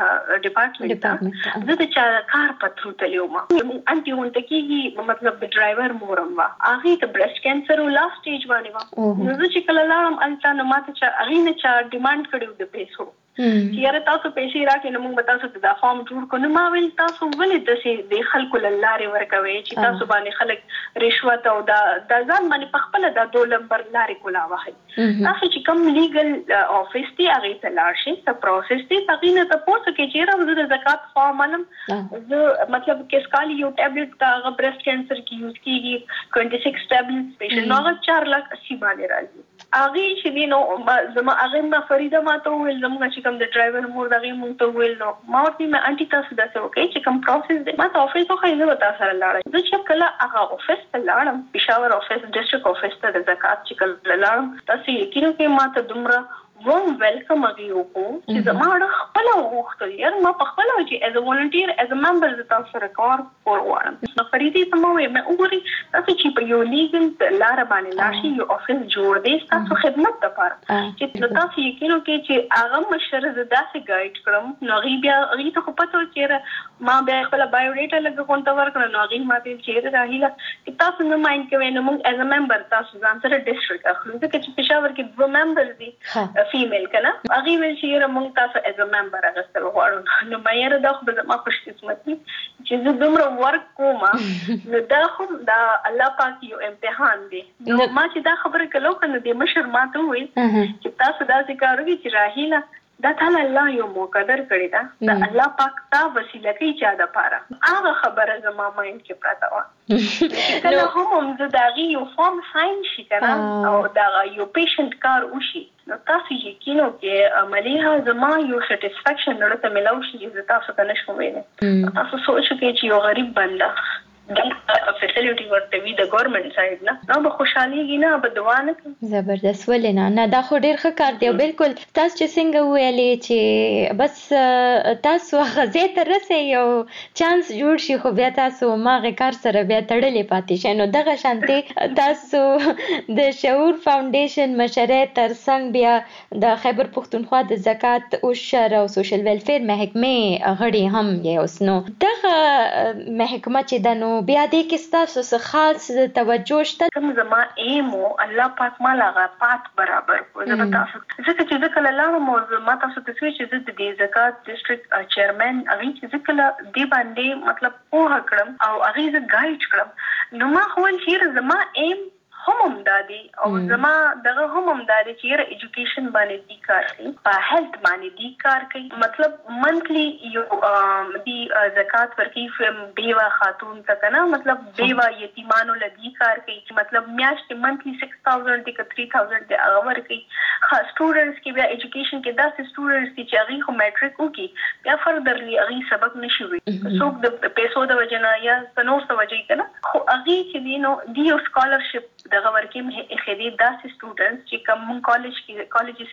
ډپارټمنټ زه د چا کار پترو تلو ما انټي ونټ کیږي مطلب د ډرایور مورم وا هغه ته برست کینسر او لاست سټیج باندې وا نو چې کله الارم الټا نو ماته چا هغه نه چا ډیماند کړو د پیسو چې یاره تاسو پیسې راکې نو موږ تاسو ته دا فارم جوړ کړو نو ما ویل تاسو ولې داسې د خلکو لارې ورکوي چې تاسو باندې خلک رشوت او دا د ځان باندې په خپل د دوه نمبر لارې کولا وهي تاسو چې کوم لیګل افیس دی هغه ته لاړ شئ څه پروسس دی هغه نه تاسو کې چیرې د زکات فارم علم زه مطلب کیس کالی یو ټابلیټ دا برست کینسر کې یوز کیږي چھبیس ټابلیټ پیشنټ نو هغه چار لک اسی باندې راځي هغه چې دی نو زما هغه ما فریدا ما ته ویل زموږ چې کوم د ډرایور مور دغه مونږ ته ویل نو ما ورته ما انټي تاسو دا څه وکړي چې کوم پروسس دی ما ته افیس خو یې وتا سره لاړم زه چې کله هغه افیس ته لاړم پېښور افیس ډیسټریکټ افیس ته د زکات چې کله لاړم تاسو یقین کوئ ما ته دومره warm welcome اغي وکړو چې زما د خپل وغوښتل یار ما په خپل چې as a volunteer as a member د تاسو سره کار وکړم نو فریدي سمو مې وګوري تاسو چې په یو لیګل لار باندې لاشي یو افیس جوړ دی تاسو خدمت لپاره چې تاسو یقین وکړئ چې هغه مشر زدا سي ګایډ کړم نو غي بیا غي ته خو پته چې ما بیا خپل بایو ډیټا لګ کوم تا ورکړم نو غي ما ته چې راهیله چې تاسو نه مایند کوئ نو موږ as a member تاسو ځان سره ډیسټریکټ اخلو ځکه چې پېښور کې دوه ممبرز دي فیمیل کنه هغه ویل چې موږ تاسو as a member راغستل غواړو نو مې را د خپل ما خوش قسمتي چې زه دومره ورک کوم نو دا خو دا الله پاک یو امتحان دی نو ما چې دا خبره کلو کنه د مشر ما ته ویل چې تاسو دا ذکر وکړئ چې راهیله دا تعالی الله یو مقدر کړی دا دا الله پاک تا وسیله کوي چا د پاره هغه خبره زما مایند کې پراته و کله هم زه دا یو فارم ساين شي کنه او دا یو پیشنټ کار وشي نو تاسو یقین وکړئ عملیه زما یو سټیسفیکشن ورته ملاو شي چې تاسو ته نشم ویلې تاسو سوچ وکړئ چې یو غریب بنده دا فیسیلیټي ورته وی د ګورنمنت سایډ نه نو به خوشحاليږي نه به دوه نه زبردست ولنه نه دا خو ډیر ښه کار دی بالکل تاسو چې څنګه ویلې چې بس تاسو غزې ته رسې یو چانس جوړ شي خو بیا تاسو ماغه کار سره بیا تړلې پاتې شئ نو دغه شانتي تاسو د شعور فاونډیشن مشره ترڅنګ بیا د خیبر پښتونخوا د زکات او شر او سوشل ویلفیر محکمې غړي هم یې اوسنو دغه محکمه چې دنو بیا دې کې تاسو څه خاص توجه شته کوم زما ایمو الله پاک ما لاغه پات برابر کو زه تاسو ځکه چې ځکه الله مو ما تاسو ته چې د دې زکات ډیسټریکټ چیرمن اغي چې ځکه دې باندې مطلب په کړم او اغي ز ګایډ کړم نو ما خو چیر زما ایم هم دادي او زما دغه هم دادي چې ر ایجوکیشن باندې دي کار کوي په هیلث باندې دي کار کوي مطلب منثلی یو دی زکات ورکی فم بیوا خاتون تک نه مطلب بیوا یتیمانو لدی کار کوي مطلب میاشت منثلی سکس تھاؤزنڈ تک تھری تھاؤزنڈ دی اور کوي خاص سټوډنټس کې بیا ایجوکیشن کې داسې سټوډنټس چې هغه خو میټریک وکي بیا فردرلی هغه سبق نشي وي څوک د پیسو د وجنه یا سنور د وجې کنه خو هغه چې دینو دی سکالرشپ دغه ورکه مې اخیری داسې سټوډنټس چې کوم کالج کې کالجز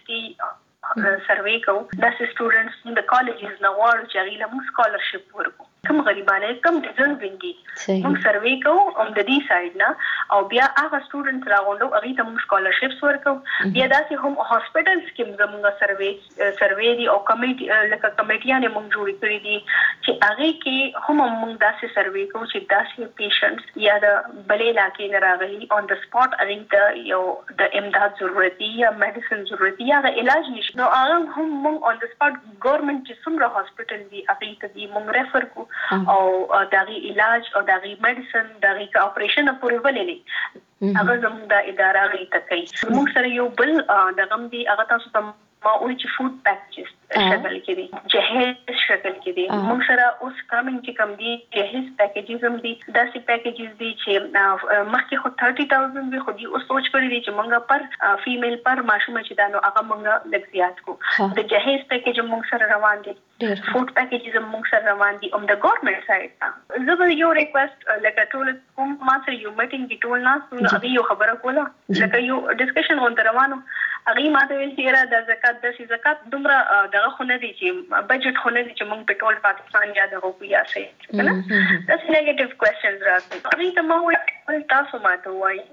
کې سروې کوو داسې سټوډنټس د کالجز نه غواړو چې هغه لمو سکالرشپ ورکو کوم غریبانه کم ډیزرvinګ دي موږ سروې کوو او د دې سایډ نه او بیا هغه سټوډنټس راغونډو هغه ته موږ سکالرشپس ورکو بیا داسې هم هاسپټلز کې موږ سروې سروې دي او کمیټي لکه کمیټیانه موږ جوړ کړې دي چې هغه کې هم موږ داسې سروې کوو چې داسې پیشنټس یا د بلې علاقې نه راغلي اون د سپاټ اړین ته یو د امداد ضرورت دي یا میډیسن ضرورت دي یا علاج نشي نو هغه هم موږ اون د سپاټ ګورنمنت چې څومره هاسپټل دي هغه ته دي موږ ریفر کو او دغه علاج او دغه میډیسن دغه اپریشن اپروول لري هغه زموږ د اداره غي ته کوي موږ سره یو بل دغه دی هغه تاسو ته ما وایي چې فود پیکیجز شکل کې دي، جهیز شکل کې دي. موږ سره اوس کامن چې کم دي جهیز پیکیجز هم دي، داسې پیکیجز دي چې مخکې خو ثلاثين هزار وي، خو دي اوس سوچ کړی دي چې موږ پر فیمیل پر ماشومه چې دانو هغه موږ لږ زیات کو. د جهیز پیکیج موږ سره روان دي، فوډ پیکیجز موږ سره روان دي. ام د ګورنمنت سایډ زه به یو ریکوست لکه ټول کوم ما سره یو میټینګ کې ټول ناس هغه یو خبره کوله، لکه یو ډسکشن غون روانو. هغه ماته ویل چې را د زکات د سی زکات دومره دغه خونه دي چې بجټ خونه دي چې موږ په ټول پاکستان یا د روپیا سي کنه داس نیگیټیو کوېسچنز راځي. هغه ته ما وایي تاسو ماته وایي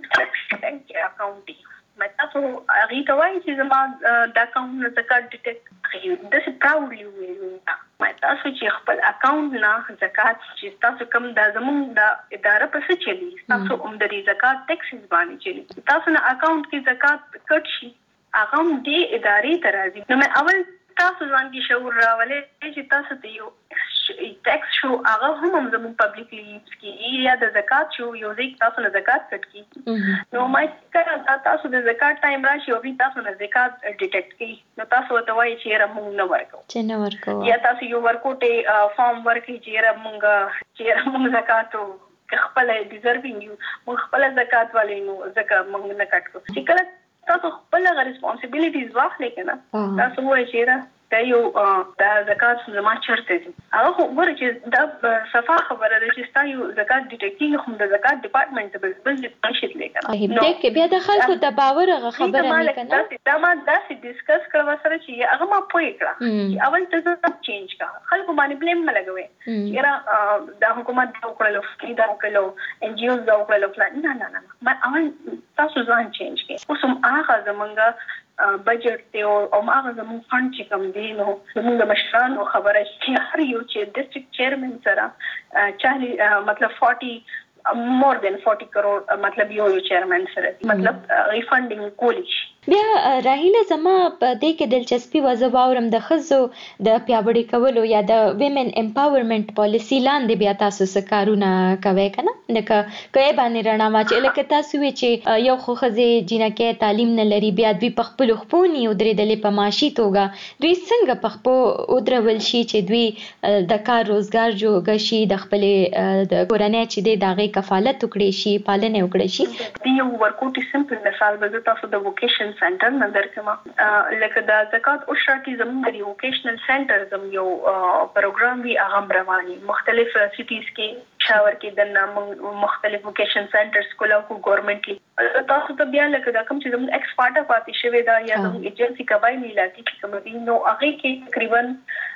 چې اکاونټي مې تاسو هغه ته وایي چې زما د اکاونټ زکات ډیټیک د سی پراودلی ویل مې تاسو چې خپل اکاونټ نه زکات چې تاسو کوم د زمون د اداره په څه چلی تاسو هم د زکات ټیکسز باندې چلی تاسو نه اکاونټ کې زکات کټ شي هغه هم دې ادارې ته راځي. نو مې اول تاسو ځان کې شعور راولې چې تاسو ته یو ټیکس شو هغه هم زموږ پبلکلی یوز کیږي یا د زکات شو یو ځای تاسو نه زکات کټ کی. نو مې کړه تاسو د زکات ټایم راشي او تاسو نه زکات ډیټیکټ کی نو تاسو ته وایي چې را موږ نه ورکو چې نه ورکو یا تاسو یو ورکوټه فارم ورکي چې را موږ چې را موږ زکاتو خپل ډیزرvinګ یو موږ خپل زکات والے نو زکات موږ نه کټ کو. چې کله تاسو خپل ریسپانسیبিলিټیز واخلئ کنه تاسو وایي چې دا یو د زکات زما چرته دي هغه خو ګوره چې دا صفه خبره ده چې ستا یو زکات ډیټیکټینګ خو د زکات ډپارټمنټ ته بل څه شي لیکنه نو دغه بیا د خلکو د باور هغه خبره نه کنه دا ما داسې ډیسکس کړو سره چې هغه ما پوي کړه چې اول ته چینج کا خلکو باندې بلیم نه لګوي چې را د حکومت دا وکړلو چې دا وکړلو ان جی اوز دا وکړلو فلان نه نه نه ما اول تاسو ځان چینج کړئ اوس هم هغه زمونږ بجټ ته او هغه زموږ فند چې کوم دی نو زموږ مشرانو خبره چې هر یو چې ډیسټریکټ چیرمن سره چالیس مطلب چالیس more than forty crore مطلب یو یو چیرمن سره مطلب ریفندینګ کولی شي. بیا راهیله زما په دې کې دلچسپي وځه واورم د خزو د پیاوړي کولو یا د ویمن امپاورمنت پالیسی لاندې بیا تاسو څه کارونه کوي کنه لکه کوي باندې رڼا واچي لکه تاسو وی چې یو خو خزه جنکه تعلیم نه لري بیا دوی په خپل خپونی او درې دلې په معاشي توګه دوی څنګه په خپو او درول شي چې دوی د کار روزګار جوړ شي د خپل د کورنۍ چې د داغه کفالت وکړي شي پالنه وکړي شي. یو ورکوټي سمپل مثال به تاسو د ووکیشن سنټر نظر کما لکه د زکات او شرطي زموږ د ووکیشنل سنټر زم یو پروګرام وی هغه رواني مختلف سټیز کې شاور کې د مختلف ووکیشن سنټرز کولا کو ګورنمنټ تاسو ته بیا لکه دا کوم چې زموږ ایکسپارټ پاتې شوی دا یا زموږ ایجنسی کبای نه لاتی چې کوم دي نو هغه کې تقریبا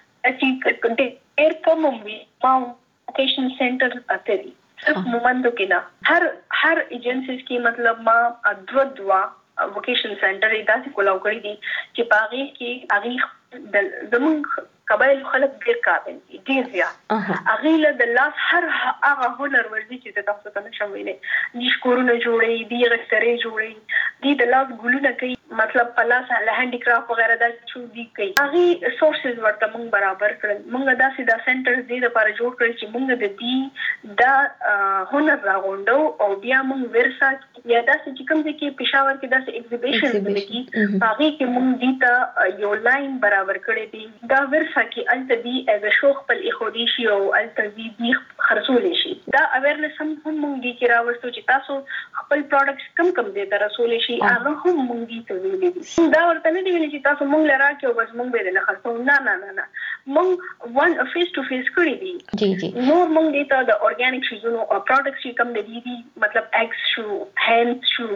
چې ډېر کم وي ما ووکیشن سنټر اتري صرف مومندو کې نه هر هر ایجنسیز کې مطلب ما ادو دوا ووکیشن سنټر داسې کولاو کړی دي چې پاغي کې هغه د زموږ قبایل خلک ډیر قابل دي ډیر زیات هغه له د لاس هر هغه هنر ورزي چې تاسو ته نشم ویلې دي شکورونه جوړي دي غسرې جوړي دي د لاس ګلونه کوي مطلب پلاس له هاندي کرافټ وغیرہ دا څه دي کوي هغه سورسز ورته موږ برابر کړل موږ دا سیدا سنټر دي لپاره جوړ کړل چې موږ د دې دا هنر راغونډو او بیا موږ ورسا یا دا چې کوم ځای کې پېښور کې دا ایگزیبیشن لګي هغه کې موږ دې ته یو لاین برابر کړی دي دا ورسا کې الته دی از شو خپل اخودي شي او الته دی خرڅول شي دا اویرنس هم موږ دي چې راوستو چې تاسو خپل پروډکټس کم کم دې ته رسول شي هغه هم موږ دي ته ویلي دا ورته نه دی ویلي چې تاسو موږ لرا کې او بس موږ به نه خرڅو نه نه نه نه موږ وان فیس ټو فیس کړی دي جی جی نو موږ دې ته د اورګانیک شیزونو او پروډکټس چې کم دي دي مطلب ایگز شو هند شو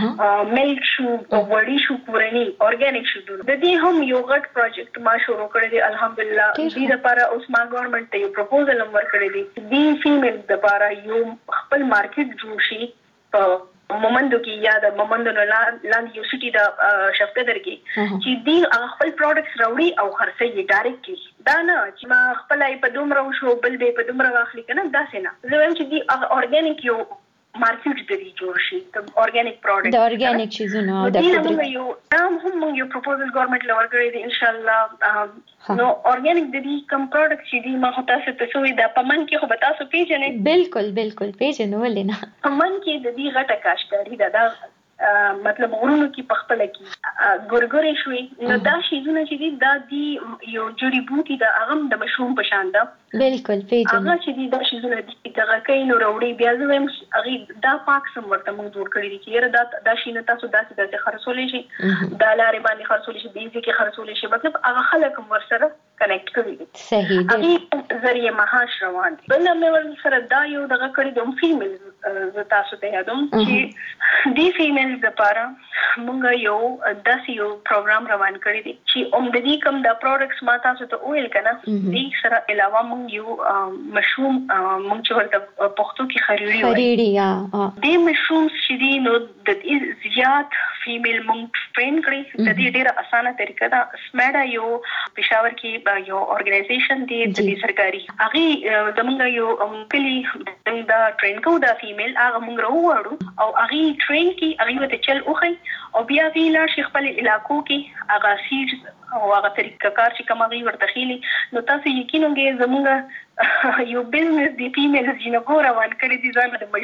ملک شو وړي شو کورنی اورګانیک شو د دې هم یو غټ پروجیکټ ما شروع کړی دی الحمدلله دې لپاره اوس ما ګورنمنت ته یو پروپوزل هم ورکړی دی دې فیمیل لپاره یو خپل مارکیټ جوړ شي په مومندو کې یا د مومندو لاندې یو سټي د شفقدر کې چې دې خپل پروډکټس راوړي او خرڅي ډایرکټلی دا نه چې ما خپل په دومره شو بل به په دومره واخلي کنه دا څنګه زه وایم چې دې اورګانیک یو مارکیټ د دې جوړ شي د اورګانیک پروډکټ د اورګانیک شیزونو او د دې یو نام هم یو پروپوزل ګورنمنت لور کړی دی ان شاء الله نو اورګانیک د دې کم پروډکټ چې دې ما هوتا څه ته سوې د پمن کې خو به تاسو پیژنې بالکل بالکل پیژنو ولې نه پمن کې د دې غټه کاشتاري دا مطلب غرونو کې پخپل کې ګورګورې شوې نو دا شیزونه چې دي دا دی یو جړی بوټي دا هغه د مشروم په شان ده بالکل پیژنه هغه چې دي دا شیزونه دي دا کین وروړي بیا زم هغه دا پاک سم ورته موږ جوړ کړی دي چې دا دا شینه تاسو داسې داسې خرڅولې شي دا لارې باندې خرڅولې شي دې کې خرڅولې شي مطلب هغه خلک ورسره کنیکټ کړی صحیح دی هغه ذریعہ معاش روان دي بل مې ول سره دا یو دغه کړی د فیمیل ز تاسو ته یادوم چې دی فیمیل لپاره موږ یو داسې یو پروګرام روان کړی دی چې اوم د دې کوم د پروډکټس ما تاسو ته ویل کنه دې سره علاوه موږ یو مشروم موږ چې ورته پښتو کې خریړی وایي خریړی یا دې مشروم چې دی نو د دې زیات فیمیل موږ ټرین کړی د دې ډیره اسانه طریقه ده سماډا یو پېښور کې یو اورګنایزیشن دی د دې سرکاري هغه زمونږ یو کلی دا ټرین کو دا فیمیل هغه موږ راوړو او هغه ټرین کې هغه ته چل اوخی او بیا ویلا شیخ خپل علاقو کې هغه سیج او هغه طریقه کار چې کوم هغه ورته خېلي نو تاسو یقین وګورئ زمونږ یو بزنس دی فیمیل جنګو روان کړی دي ځان د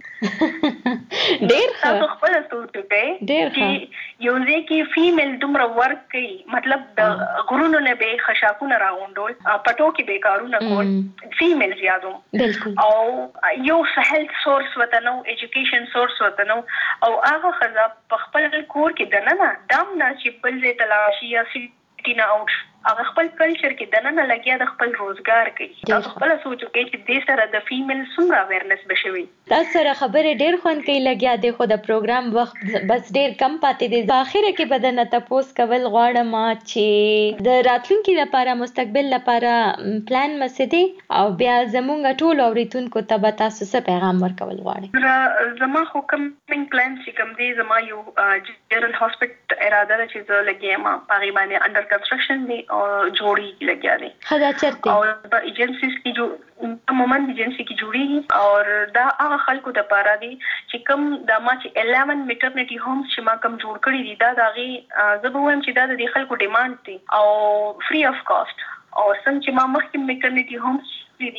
مشروم ډیر تاسو خپل سوچ کې ډیر یو ځکه فیمیل دومره ورک کوي مطلب د غرونو نه به خشاکونه راوندول پټو کې به کارونه کول فیمیل زیادو او یو هیلث سورس وته نو ایجوکیشن سورس وته نو او هغه خزا په خپل کور کې دنه نه دام نه چې بل ځای تلاشي یا سیټینا او هغه خپل کلچر کې دنه نه لګیا د خپل روزګار کوي تاسو خپل سوچو کې چې د سره د فیمیل څومره اویرنس بشوي تاسو سره خبره ډیر خوند کوي لګیا دی خو د پروګرام وخت بس ډیر کم پاتې دی په اخر کې بدن تاسو کول غواړم چې د راتلونکي لپاره مستقبل لپاره پلان مسدي او بیا زمونږ ټول اوریدونکو ته به تاسو څه پیغام ورکول غواړئ زما حکمینګ پلان چې کوم دی زما یو جنرال هاسپټل اراده چې زه لګیم په باندې انډر کنستراکشن دی او جوړی لګیا دي خدا چرته او په ایجنسیز کې جو مومن ایجنسی کې جوړی او دا هغه خلکو د پاره دي چې کوم د ما چې eleven میټرنټي هومز چې ما کوم جوړ کړی دي دا دغه زبوم چې دا د خلکو ډیماند دي او فری اف کاست او څنګه چې ما مخکې میټرنټي هومز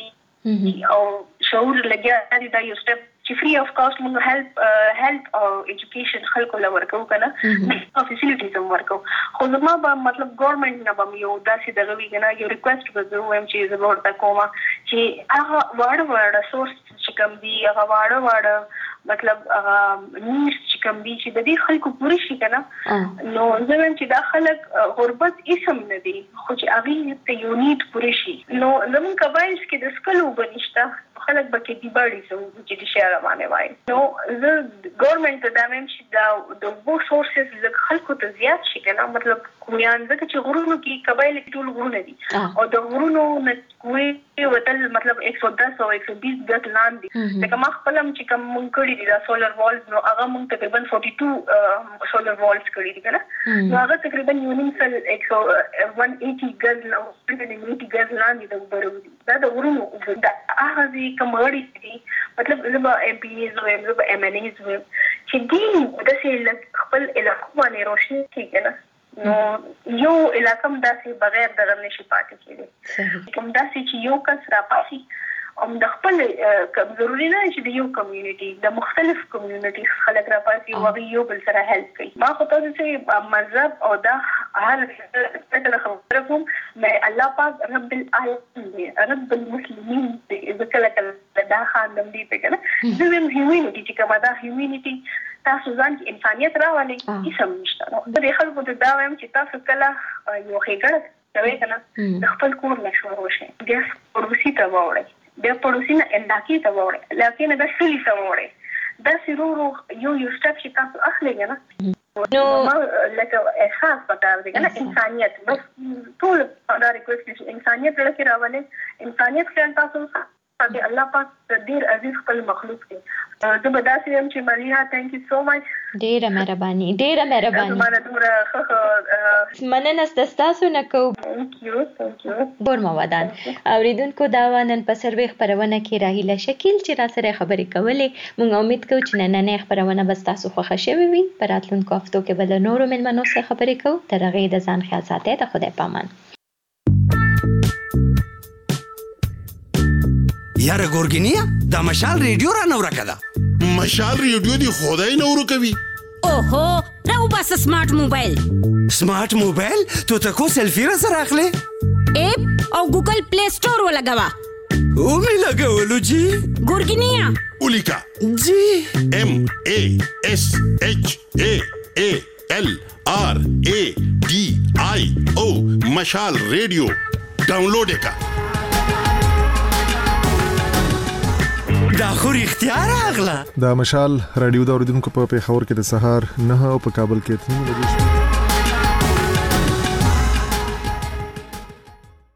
دي او شعور لګیا دي دا یو سټپ چې فری اف کاست موږ هیلپ هیلپ او ایجوکیشن خلکو لور کوو کنه او فیسیلیټیز هم ورکو خو زما به مطلب ګورنمنت نه به یو داسې دغه وی کنه یو ریکوست به زه وایم چې زه ورته کوم چې هغه واړه واړه سورس چې کوم دي هغه واړه واړه مطلب نیډز چې کوم دي چې د دې خلکو پوره شي کنه نو زه وایم چې دا خلک غربت اسم نه دي خو چې هغه ته یو نیډ پوره شي نو زموږ قبایلس کې د سکلو بنشته خلک به کې دی باندې سو چې د شهر باندې وای نو زه ګورنمنت ته دا وایم چې دا د وو سورسز د خلکو ته زیات شي کنه مطلب کومیان ځکه چې غرونو کې قبایل ټول غرونه دي او د غرونو نه کوی وتل مطلب one ten او one twenty ګټ لاندې لکه ما خپلم چې کوم مونږ کړی دي دا سولر والز نو هغه مونږ تقریبا forty-two سولر والز کړی دي کنه نو هغه تقریبا یونیسل one eighty ګز نو one eighty ګز لاندې د وبرو دي دا د غرونو دا هغه کمړی دي مطلب زما ام پی ایز او زما ام ان ایز چې دي د سې خپل علاقو باندې روشنی کیږي نو یو علاقم داسې بغیر دغه نشي پاتې کېږي کوم داسې چې یو کس را پاسي ام د خپل ضروري نه چې د یو کمیونټي د مختلف کمیونټي خلک را پاسي او یو بل سره هیلپ کوي ما خو تاسو چې مذهب او د هر څه خبره کوم مې الله پاک رب العالمین رب المسلمین ذکر کله دا خاندم دی په کنه زموږ هیومنټي چې کومه دا هیومنټي تاسو ځان کې انسانيت راولي هیڅ نشته نو د خلکو ته دا وایم چې تاسو کله یو خېګړه کوي کنه د خپل کور مشور وشي د پروسی ته وړي د پروسی نه انداکی ته وړي لکه دا سلی ته وړي دا سرورو یو یو سټپ چې تاسو اخلي کنه نو لکه احساس پکار دی کنه انسانيت بس ټول دا ریکوست انسانيت لکه راولي انسانيت خیال تاسو چې الله پاک ډیر عزیز خپل مخلوق دی زه به داسې یم چې مليها ثانک یو سو مچ ډیره مهرباني ډیره مهرباني زمانه دومره مننه ستاسو نه کو ثانک یو ثانک یو ګور مو ودان اوریدونکو دا وانن په سروي خبرونه کې راهیله شکیل چې را سره خبرې کولې مونږ امید کوو چې نننې خبرونه به تاسو خوښ شوي وي په راتلونکو هفتو کې بل نورو ملمنو سره خبرې کوو تر هغې د ځان خیال ساتئ د خدای پامان یاره ګورګینیا دا مشال ریډیو را نو راکده مشال ریډیو دی خدای نو ورکوي ओहो राउ बस smart mobile smart mobile तो तको selfie रा सर आखले app और Google Play Store वाला गवा ओ में लगा ओलो जी गुरगिनिया उलिका जी M A S H A A L R A D I O Mashaal radio download का दाखور اختیار اغلا دا مشال رادیو دا اوریدونکو په پیښور کې د سهار نه او په کابل کې اته بجې